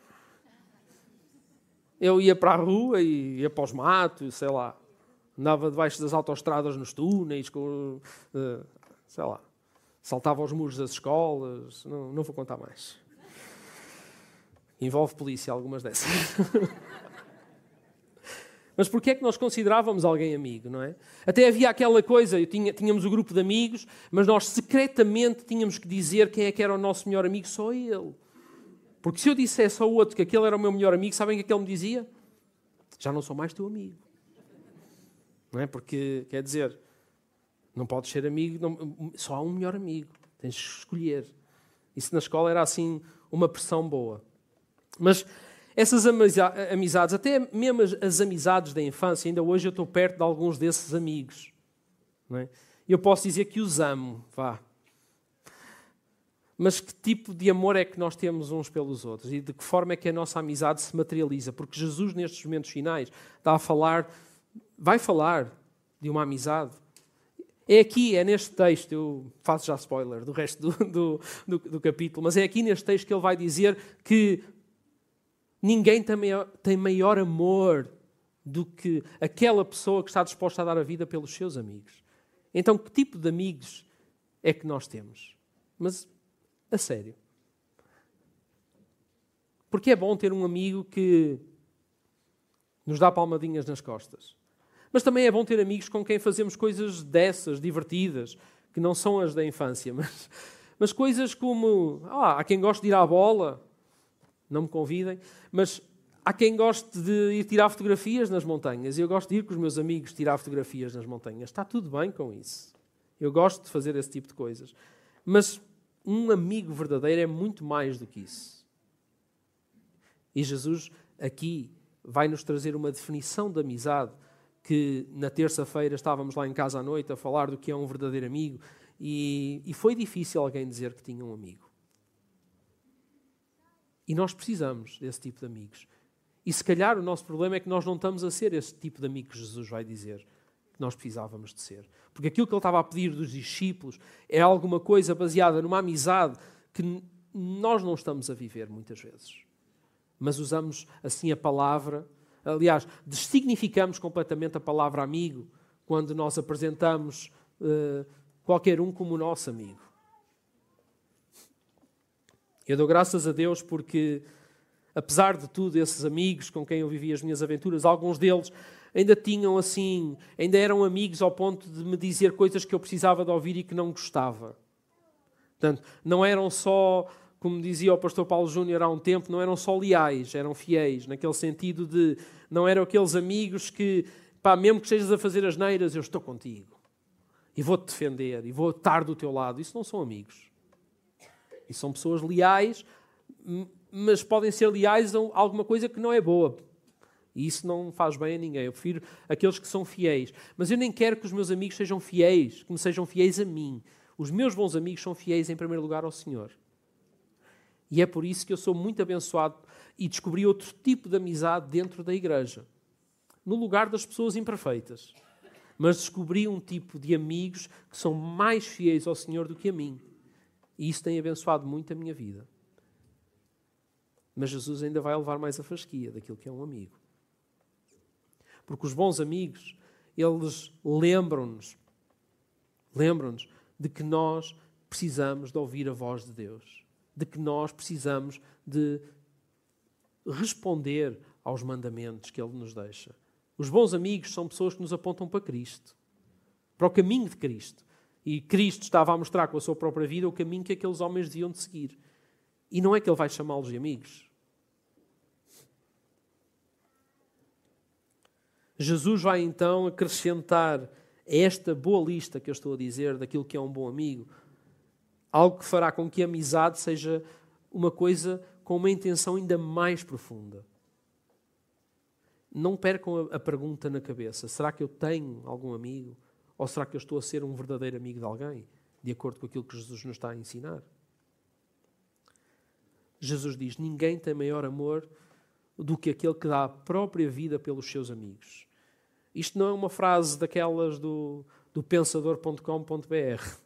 eu ia para a rua e ia para os matos, sei lá. Andava debaixo das autoestradas nos túneis, sei lá. Saltava aos muros das escolas. Não vou contar mais. Envolve polícia, algumas dessas. Mas porquê é que nós considerávamos alguém amigo, não é? Até havia aquela coisa, tínhamos o grupo de amigos, mas nós secretamente tínhamos que dizer quem é que era o nosso melhor amigo, só ele. Porque se eu dissesse ao outro que aquele era o meu melhor amigo, sabem o que é que ele me dizia? Já não sou mais teu amigo. Não é? Porque, quer dizer, não podes ser amigo, só há um melhor amigo. Tens que escolher. Isso na escola era assim uma pressão boa. Mas essas amizades, até mesmo as amizades da infância, ainda hoje eu estou perto de alguns desses amigos. não é? Eu posso dizer que os amo, vá. Mas que tipo de amor é que nós temos uns pelos outros? E de que forma é que a nossa amizade se materializa? Porque Jesus, nestes momentos finais, vai falar de uma amizade. É aqui, é neste texto, eu faço já spoiler do resto do capítulo, mas é aqui neste texto que ele vai dizer que ninguém tem maior amor do que aquela pessoa que está disposta a dar a vida pelos seus amigos. Então, que tipo de amigos é que nós temos? Mas, a sério. Porque é bom ter um amigo que nos dá palmadinhas nas costas. Mas também é bom ter amigos com quem fazemos coisas dessas, divertidas, que não são as da infância, mas coisas como... há quem goste de ir à bola, não me convidem, mas há quem goste de ir tirar fotografias nas montanhas. E eu gosto de ir com os meus amigos tirar fotografias nas montanhas. Está tudo bem com isso. Eu gosto de fazer esse tipo de coisas. Mas um amigo verdadeiro é muito mais do que isso. E Jesus aqui vai nos trazer uma definição de amizade que na terça-feira estávamos lá em casa à noite a falar do que é um verdadeiro amigo e foi difícil alguém dizer que tinha um amigo. E nós precisamos desse tipo de amigos. E se calhar o nosso problema é que nós não estamos a ser esse tipo de amigo que Jesus vai dizer que nós precisávamos de ser. Porque aquilo que ele estava a pedir dos discípulos é alguma coisa baseada numa amizade que nós não estamos a viver muitas vezes. Mas usamos assim a palavra, aliás, dessignificamos completamente a palavra amigo quando nós apresentamos qualquer um como nosso amigo. Eu dou graças a Deus porque, apesar de tudo, esses amigos com quem eu vivi as minhas aventuras, alguns deles ainda eram amigos ao ponto de me dizer coisas que eu precisava de ouvir e que não gostava. Portanto, não eram só, como dizia o pastor Paulo Júnior há um tempo, não eram só leais, eram fiéis, naquele sentido de, não eram aqueles amigos que, mesmo que estejas a fazer asneiras, eu estou contigo. E vou-te defender, e vou estar do teu lado. Isso não são amigos. Isso são pessoas leais, mas podem ser leais a alguma coisa que não é boa. E isso não faz bem a ninguém. Eu prefiro aqueles que são fiéis. Mas eu nem quero que os meus amigos sejam fiéis, que me sejam fiéis a mim. Os meus bons amigos são fiéis, em primeiro lugar, ao Senhor. E é por isso que eu sou muito abençoado e descobri outro tipo de amizade dentro da igreja. No lugar das pessoas imperfeitas. Mas descobri um tipo de amigos que são mais fiéis ao Senhor do que a mim. E isso tem abençoado muito a minha vida. Mas Jesus ainda vai levar mais a fasquia daquilo que é um amigo. Porque os bons amigos, eles lembram-nos de que nós precisamos de ouvir a voz de Deus. De que nós precisamos de responder aos mandamentos que Ele nos deixa. Os bons amigos são pessoas que nos apontam para Cristo. Para o caminho de Cristo. E Cristo estava a mostrar com a sua própria vida o caminho que aqueles homens deviam de seguir. E não é que Ele vai chamá-los de amigos. Jesus vai então acrescentar a esta boa lista que eu estou a dizer, daquilo que é um bom amigo, algo que fará com que a amizade seja uma coisa com uma intenção ainda mais profunda. Não percam a pergunta na cabeça, será que eu tenho algum amigo? Ou será que eu estou a ser um verdadeiro amigo de alguém? De acordo com aquilo que Jesus nos está a ensinar. Jesus diz, ninguém tem maior amor do que aquele que dá a própria vida pelos seus amigos. Isto não é uma frase daquelas do pensador.com.br.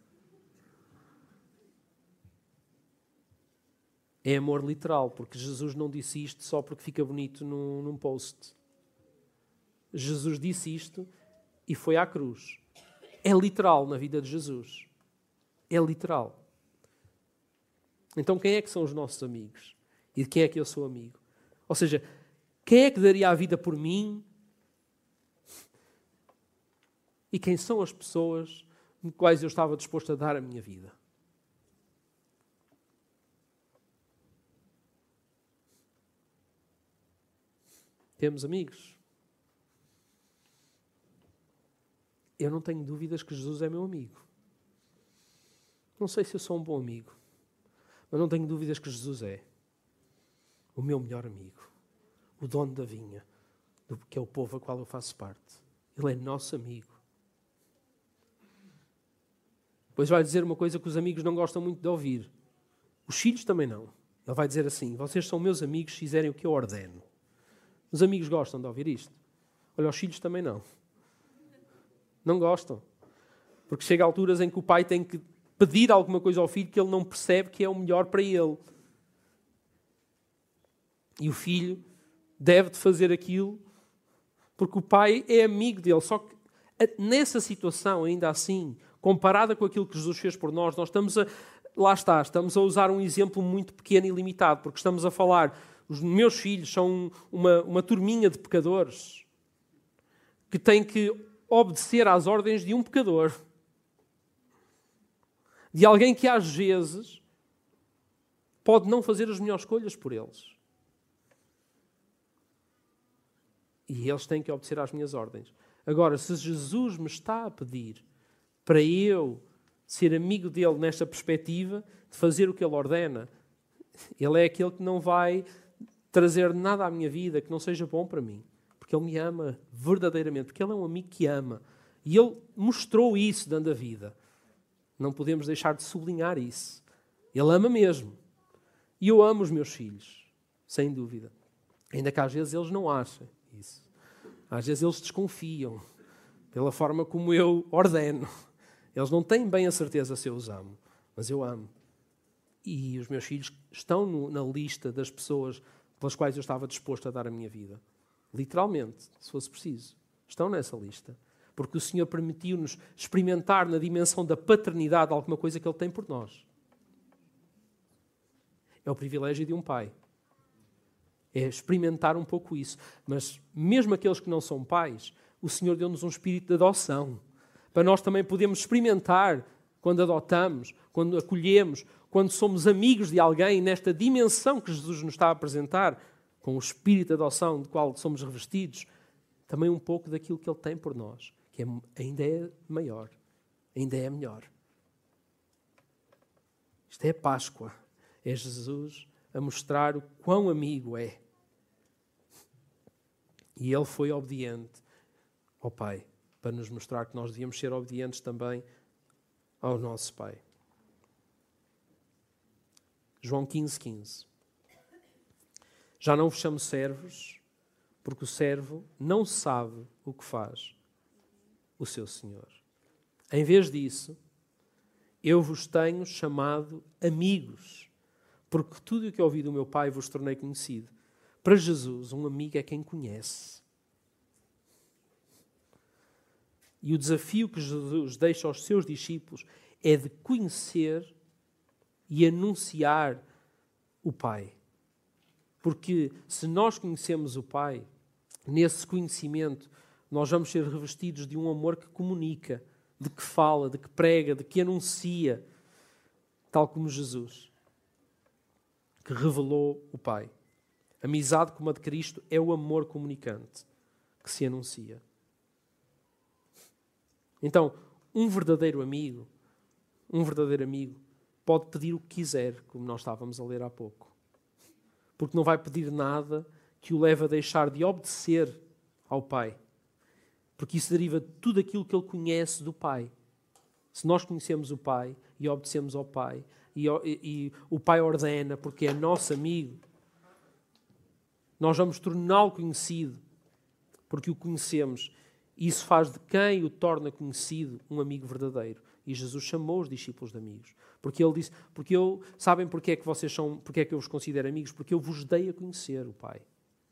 É amor literal, porque Jesus não disse isto só porque fica bonito num post. Jesus disse isto e foi à cruz. É literal na vida de Jesus. É literal. Então quem é que são os nossos amigos? E de quem é que eu sou amigo? Ou seja, quem é que daria a vida por mim? E quem são as pessoas com quais eu estava disposto a dar a minha vida? Temos amigos? Eu não tenho dúvidas que Jesus é meu amigo. Não sei se eu sou um bom amigo, mas não tenho dúvidas que Jesus é o meu melhor amigo, o dono da vinha, que é o povo a qual eu faço parte. Ele é nosso amigo. Depois vai dizer uma coisa que os amigos não gostam muito de ouvir. Os filhos também não. Ele vai dizer assim: vocês são meus amigos se fizerem o que eu ordeno. Os amigos gostam de ouvir isto. Olha, os filhos também não. Não gostam. Porque chega a alturas em que o pai tem que pedir alguma coisa ao filho que ele não percebe que é o melhor para ele. E o filho deve de fazer aquilo porque o pai é amigo dele. Só que nessa situação, ainda assim, comparada com aquilo que Jesus fez por nós, nós estamos a usar um exemplo muito pequeno e limitado, porque estamos a falar, os meus filhos são uma turminha de pecadores que têm que obedecer às ordens de um pecador. De alguém que às vezes pode não fazer as melhores escolhas por eles. E eles têm que obedecer às minhas ordens. Agora, se Jesus me está a pedir para eu ser amigo dele nesta perspectiva, de fazer o que ele ordena, ele é aquele que não vai trazer nada à minha vida que não seja bom para mim. Porque ele me ama verdadeiramente. Porque ele é um amigo que ama. E ele mostrou isso dando a vida. Não podemos deixar de sublinhar isso. Ele ama mesmo. E eu amo os meus filhos, sem dúvida. Ainda que às vezes eles não achem isso. Às vezes eles desconfiam pela forma como eu ordeno. Eles não têm bem a certeza se eu os amo, mas eu amo. E os meus filhos estão na lista das pessoas pelas quais eu estava disposto a dar a minha vida. Literalmente, se fosse preciso. Estão nessa lista. Porque o Senhor permitiu-nos experimentar na dimensão da paternidade alguma coisa que Ele tem por nós. É o privilégio de um pai. É experimentar um pouco isso. Mas mesmo aqueles que não são pais, o Senhor deu-nos um espírito de adoção. Para nós também podermos experimentar quando adotamos, quando acolhemos, quando somos amigos de alguém nesta dimensão que Jesus nos está a apresentar, com o espírito de adoção do qual somos revestidos, também um pouco daquilo que Ele tem por nós, que ainda é maior, ainda é melhor. Isto é a Páscoa. É Jesus a mostrar o quão amigo é. E Ele foi obediente ao Pai, para nos mostrar que nós devíamos ser obedientes também ao nosso Pai. João 15:15. Já não vos chamo servos, porque o servo não sabe o que faz o seu Senhor. Em vez disso, eu vos tenho chamado amigos, porque tudo o que ouvi do meu Pai vos tornei conhecido. Para Jesus, um amigo é quem conhece. E o desafio que Jesus deixa aos seus discípulos é de conhecer e anunciar o Pai. Porque se nós conhecemos o Pai, nesse conhecimento nós vamos ser revestidos de um amor que comunica, de que fala, de que prega, de que anuncia, tal como Jesus, que revelou o Pai. Amizade como a de Cristo é o amor comunicante que se anuncia. Então, um verdadeiro amigo pode pedir o que quiser, como nós estávamos a ler há pouco. Porque não vai pedir nada que o leve a deixar de obedecer ao Pai. Porque isso deriva de tudo aquilo que ele conhece do Pai. Se nós conhecemos o Pai e obedecemos ao Pai, e o Pai ordena porque é nosso amigo, nós vamos torná-lo conhecido porque o conhecemos. Isso faz de quem o torna conhecido um amigo verdadeiro. E Jesus chamou os discípulos de amigos. Porque ele disse, sabem porque é que porque é que eu vos considero amigos? Porque eu vos dei a conhecer o Pai.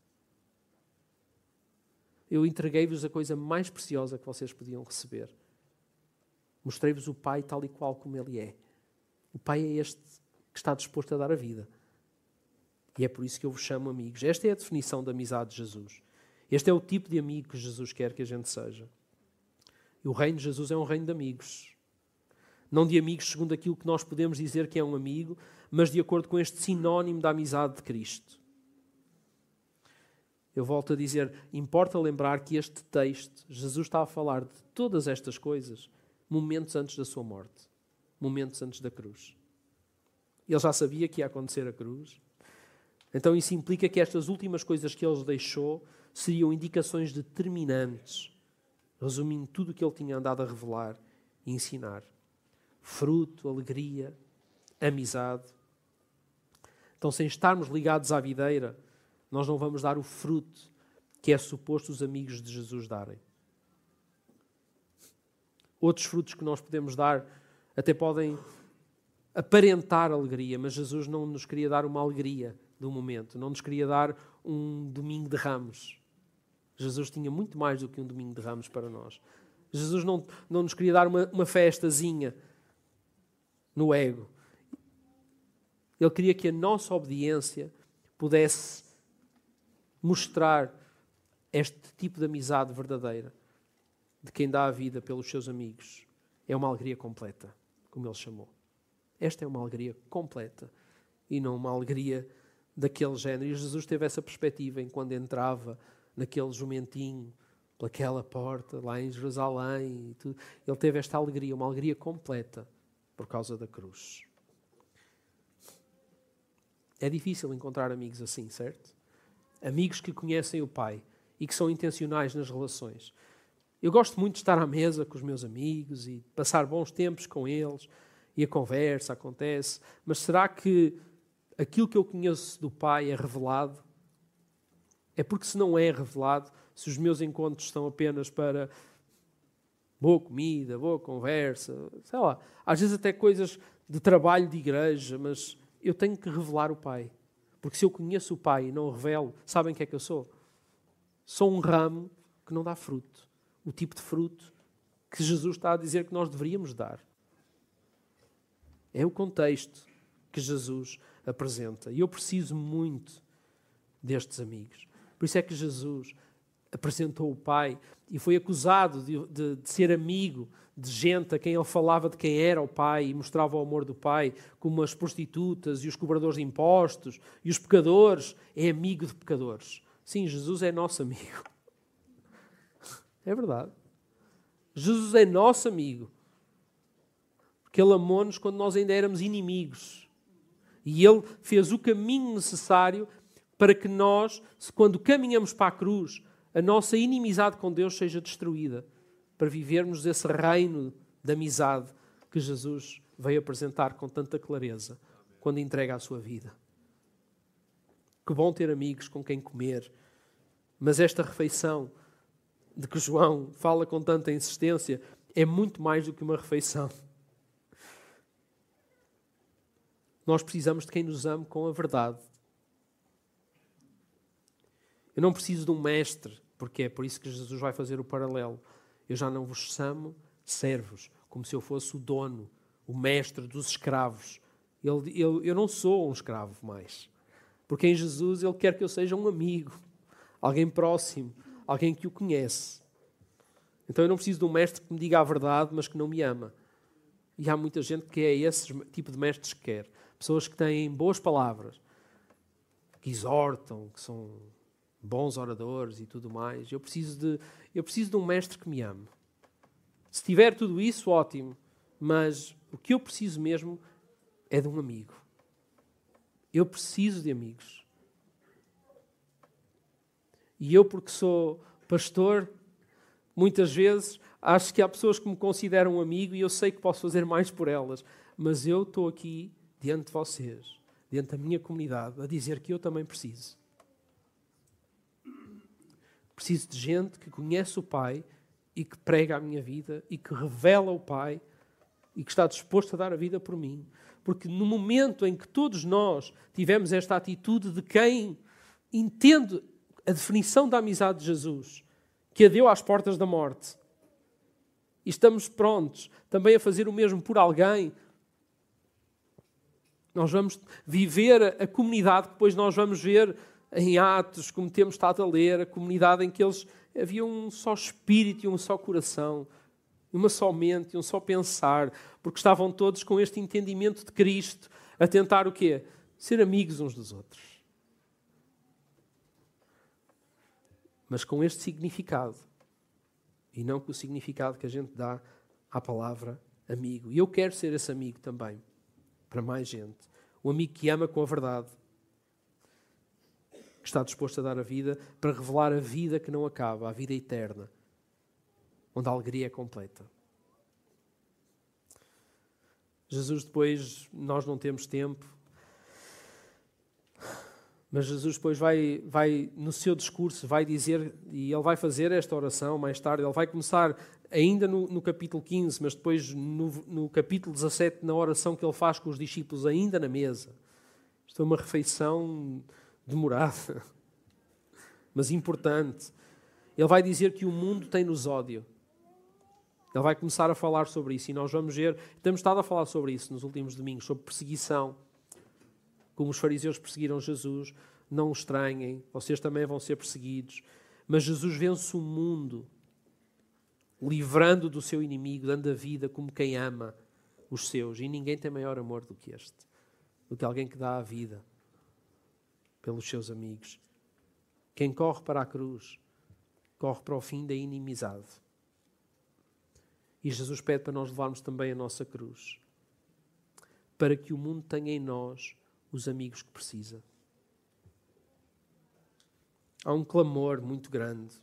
Eu entreguei-vos a coisa mais preciosa que vocês podiam receber. Mostrei-vos o Pai tal e qual como Ele é. O Pai é este que está disposto a dar a vida. E é por isso que eu vos chamo amigos. Esta é a definição da amizade de Jesus. Este é o tipo de amigo que Jesus quer que a gente seja. E o reino de Jesus é um reino de amigos. Não de amigos segundo aquilo que nós podemos dizer que é um amigo, mas de acordo com este sinónimo da amizade de Cristo. Eu volto a dizer, importa lembrar que este texto, Jesus está a falar de todas estas coisas momentos antes da sua morte, momentos antes da cruz. Ele já sabia que ia acontecer a cruz. Então isso implica que estas últimas coisas que ele deixou seriam indicações determinantes, resumindo tudo o que ele tinha andado a revelar e ensinar. fruto, alegria, amizade. Então, sem estarmos ligados à videira, nós não vamos dar o fruto que é suposto os amigos de Jesus darem. Outros frutos que nós podemos dar até podem aparentar alegria, mas Jesus não nos queria dar uma alegria do momento, não nos queria dar um domingo de Ramos. Jesus tinha muito mais do que um domingo de Ramos para nós. Jesus não nos queria dar uma festazinha no ego. Ele queria que a nossa obediência pudesse mostrar este tipo de amizade verdadeira de quem dá a vida pelos seus amigos. É uma alegria completa, como ele chamou. Esta é uma alegria completa e não uma alegria daquele género. E Jesus teve essa perspectiva quando entrava naquele jumentinho, pelaquela porta, lá em Jerusalém. E tudo. Ele teve esta alegria, uma alegria completa por causa da cruz. É difícil encontrar amigos assim, certo? Amigos que conhecem o Pai e que são intencionais nas relações. Eu gosto muito de estar à mesa com os meus amigos e passar bons tempos com eles e a conversa acontece, mas será que aquilo que eu conheço do Pai é revelado? É porque se não é revelado, se os meus encontros estão apenas para boa comida, boa conversa, sei lá, às vezes até coisas de trabalho de igreja, mas eu tenho que revelar o Pai. Porque se eu conheço o Pai e não o revelo, sabem o que é que eu sou? Sou um ramo que não dá fruto. O tipo de fruto que Jesus está a dizer que nós deveríamos dar. É o contexto que Jesus apresenta. E eu preciso muito destes amigos. Por isso é que Jesus apresentou o Pai e foi acusado de ser amigo de gente a quem ele falava de quem era o Pai e mostrava o amor do Pai, como as prostitutas e os cobradores de impostos e os pecadores. É amigo de pecadores. Sim, Jesus é nosso amigo. É verdade. Jesus é nosso amigo. Porque Ele amou-nos quando nós ainda éramos inimigos. E Ele fez o caminho necessário para que nós, quando caminhamos para a cruz, a nossa inimizade com Deus seja destruída. Para vivermos esse reino de amizade que Jesus veio apresentar com tanta clareza quando entrega a sua vida. Que bom ter amigos com quem comer. Mas esta refeição de que João fala com tanta insistência é muito mais do que uma refeição. Nós precisamos de quem nos ame com a verdade. Eu não preciso de um mestre, porque é por isso que Jesus vai fazer o paralelo. Eu já não vos chamo servos, como se eu fosse o dono, o mestre dos escravos. Eu não sou um escravo mais. Porque em Jesus Ele quer que eu seja um amigo, alguém próximo, alguém que o conhece. Então eu não preciso de um mestre que me diga a verdade, mas que não me ama. E há muita gente que é esse tipo de mestres que quer. Pessoas que têm boas palavras, que exortam, que são bons oradores e tudo mais. Eu preciso de um mestre que me ame. Se tiver tudo isso, ótimo. Mas o que eu preciso mesmo é de um amigo. Eu preciso de amigos. E eu, porque sou pastor, muitas vezes acho que há pessoas que me consideram um amigo e eu sei que posso fazer mais por elas. Mas eu estou aqui diante de vocês, diante da minha comunidade, a dizer que eu também preciso. Preciso de gente que conhece o Pai e que prega a minha vida e que revela o Pai e que está disposto a dar a vida por mim. Porque no momento em que todos nós tivemos esta atitude de quem entende a definição da amizade de Jesus, que a deu às portas da morte, e estamos prontos também a fazer o mesmo por alguém, nós vamos viver a comunidade que depois nós vamos ver em Atos, como temos estado a ler, a comunidade em que eles havia um só espírito e um só coração, uma só mente e um só pensar, porque estavam todos com este entendimento de Cristo, a tentar o quê? Ser amigos uns dos outros. Mas com este significado, e não com o significado que a gente dá à palavra amigo. E eu quero ser esse amigo também, para mais gente. Um amigo que ama com a verdade, que está disposto a dar a vida para revelar a vida que não acaba, a vida eterna, onde a alegria é completa. Jesus depois, nós não temos tempo, mas Jesus depois vai no seu discurso, vai dizer, e ele vai fazer esta oração mais tarde, ele vai começar ainda no capítulo 15, mas depois no capítulo 17, na oração que ele faz com os discípulos, ainda na mesa. Isto é uma refeição demorada, mas importante. Ele vai dizer que o mundo tem-nos ódio. Ele vai começar a falar sobre isso, e nós vamos ver, temos estado a falar sobre isso nos últimos domingos, sobre perseguição. Como os fariseus perseguiram Jesus, não o estranhem, vocês também vão ser perseguidos. Mas Jesus vence o mundo, livrando do seu inimigo, dando a vida como quem ama os seus. E ninguém tem maior amor do que este, do que alguém que dá a vida pelos seus amigos. Quem corre para a cruz, corre para o fim da inimizade. E Jesus pede para nós levarmos também a nossa cruz, para que o mundo tenha em nós os amigos que precisa. Há um clamor muito grande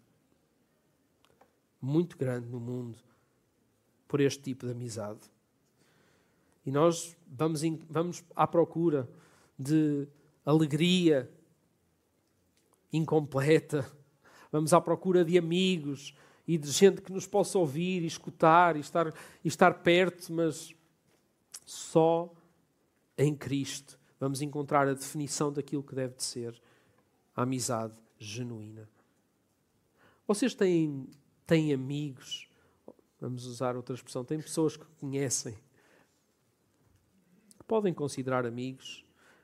no mundo por este tipo de amizade. E nós vamos à procura de alegria incompleta, vamos à procura de amigos e de gente que nos possa ouvir e escutar e estar perto, mas só em Cristo vamos encontrar a definição daquilo que deve de ser a amizade genuína. Vocês têm amigos, vamos usar outra expressão, têm pessoas que conhecem, que podem considerar amigos,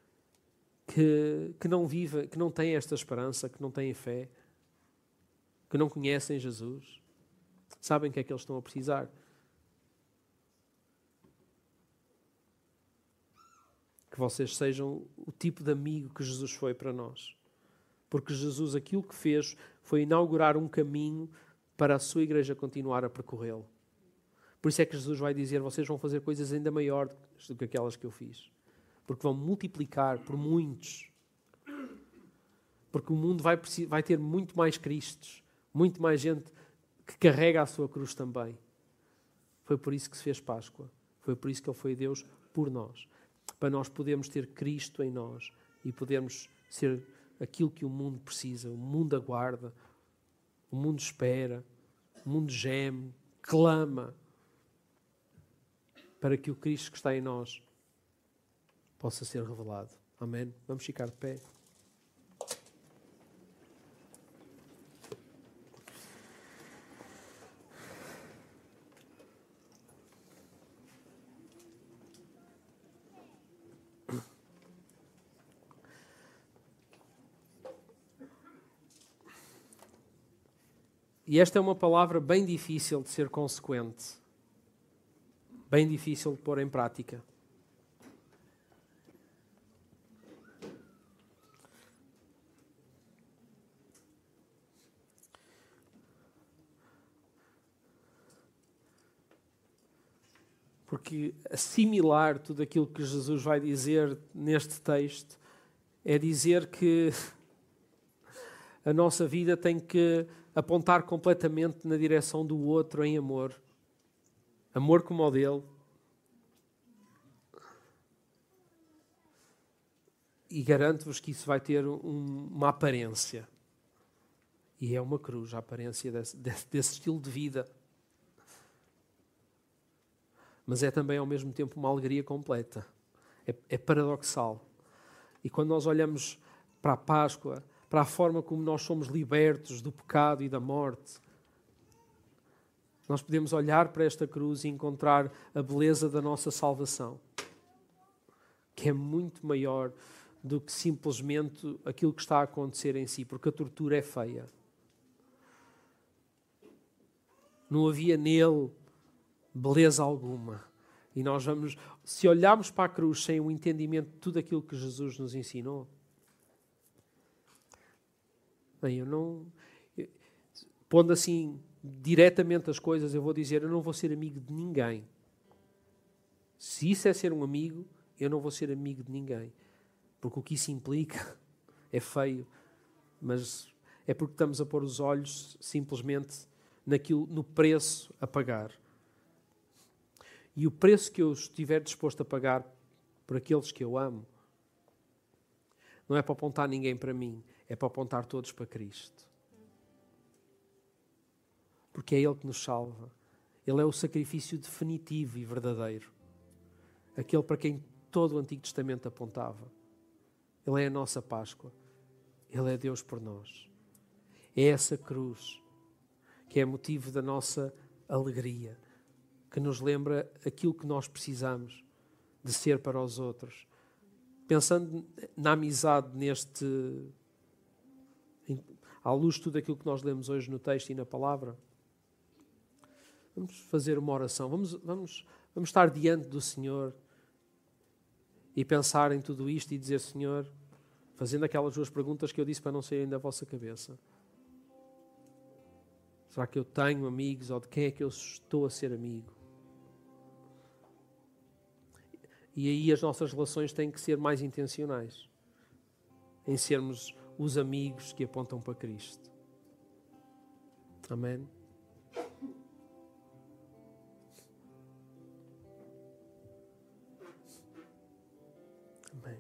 que não vivem, que não têm esta esperança, que não têm fé, que não conhecem Jesus, sabem o que é que eles estão a precisar. Que vocês sejam o tipo de amigo que Jesus foi para nós. Porque Jesus, aquilo que fez foi inaugurar um caminho para a sua igreja continuar a percorrê-lo. Por isso é que Jesus vai dizer, vocês vão fazer coisas ainda maiores do que aquelas que eu fiz. Porque vão multiplicar por muitos. Porque o mundo vai ter muito mais Cristos, muito mais gente que carrega a sua cruz também. Foi por isso que se fez Páscoa. Foi por isso que Ele foi Deus por nós. Para nós podermos ter Cristo em nós e podermos ser aquilo que o mundo precisa, o mundo aguarda, o mundo espera, o mundo geme, clama, para que o Cristo que está em nós possa ser revelado. Amém? Vamos ficar de pé. E esta é uma palavra bem difícil de ser consequente, bem difícil de pôr em prática. Porque assimilar tudo aquilo que Jesus vai dizer neste texto é dizer que a nossa vida tem que apontar completamente na direção do outro em amor. Amor como o dele. E garanto-vos que isso vai ter uma aparência. E é uma cruz, a aparência desse estilo de vida. Mas é também ao mesmo tempo uma alegria completa. É paradoxal. E quando nós olhamos para a Páscoa, para a forma como nós somos libertos do pecado e da morte, nós podemos olhar para esta cruz e encontrar a beleza da nossa salvação, que é muito maior do que simplesmente aquilo que está a acontecer em si, porque a tortura é feia. Não havia nele beleza alguma. E nós vamos, se olharmos para a cruz sem o entendimento de tudo aquilo que Jesus nos ensinou, bem, pondo assim diretamente as coisas, eu vou dizer, eu não vou ser amigo de ninguém. Se isso é ser um amigo, eu não vou ser amigo de ninguém. Porque o que isso implica é feio, mas é porque estamos a pôr os olhos simplesmente no preço a pagar. E o preço que eu estiver disposto a pagar por aqueles que eu amo, não é para apontar ninguém para mim, é para apontar todos para Cristo. Porque é Ele que nos salva. Ele é o sacrifício definitivo e verdadeiro. Aquele para quem todo o Antigo Testamento apontava. Ele é a nossa Páscoa. Ele é Deus por nós. É essa cruz que é motivo da nossa alegria, que nos lembra aquilo que nós precisamos de ser para os outros. Pensando na amizade à luz de tudo aquilo que nós lemos hoje no texto e na palavra, vamos fazer uma oração. Vamos estar diante do Senhor e pensar em tudo isto e dizer: Senhor, fazendo aquelas duas perguntas que eu disse para não saírem da vossa cabeça. Será que eu tenho amigos, ou de quem é que eu estou a ser amigo? E aí as nossas relações têm que ser mais intencionais, em sermos os amigos que apontam para Cristo. Amém? Amém.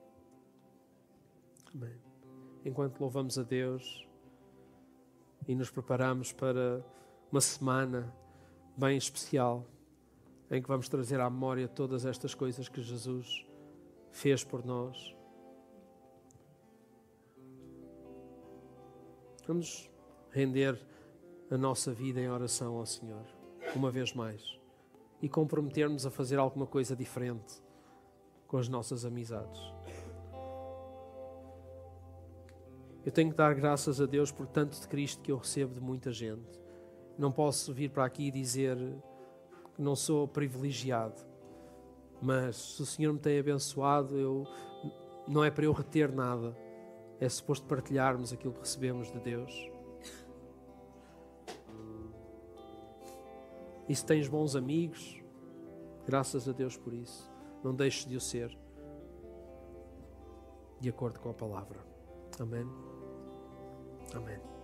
Amém. Enquanto louvamos a Deus e nos preparamos para uma semana bem especial, em que vamos trazer à memória todas estas coisas que Jesus fez por nós, vamos render a nossa vida em oração ao Senhor, uma vez mais, e comprometermos a fazer alguma coisa diferente com as nossas amizades. Eu tenho que dar graças a Deus por tanto de Cristo que eu recebo de muita gente. Não posso vir para aqui e dizer que não sou privilegiado, mas se o Senhor me tem abençoado, não é para eu reter nada, é suposto partilharmos aquilo que recebemos de Deus. E se tens bons amigos, graças a Deus por isso, não deixes de o ser, de acordo com a palavra. Amém? Amém.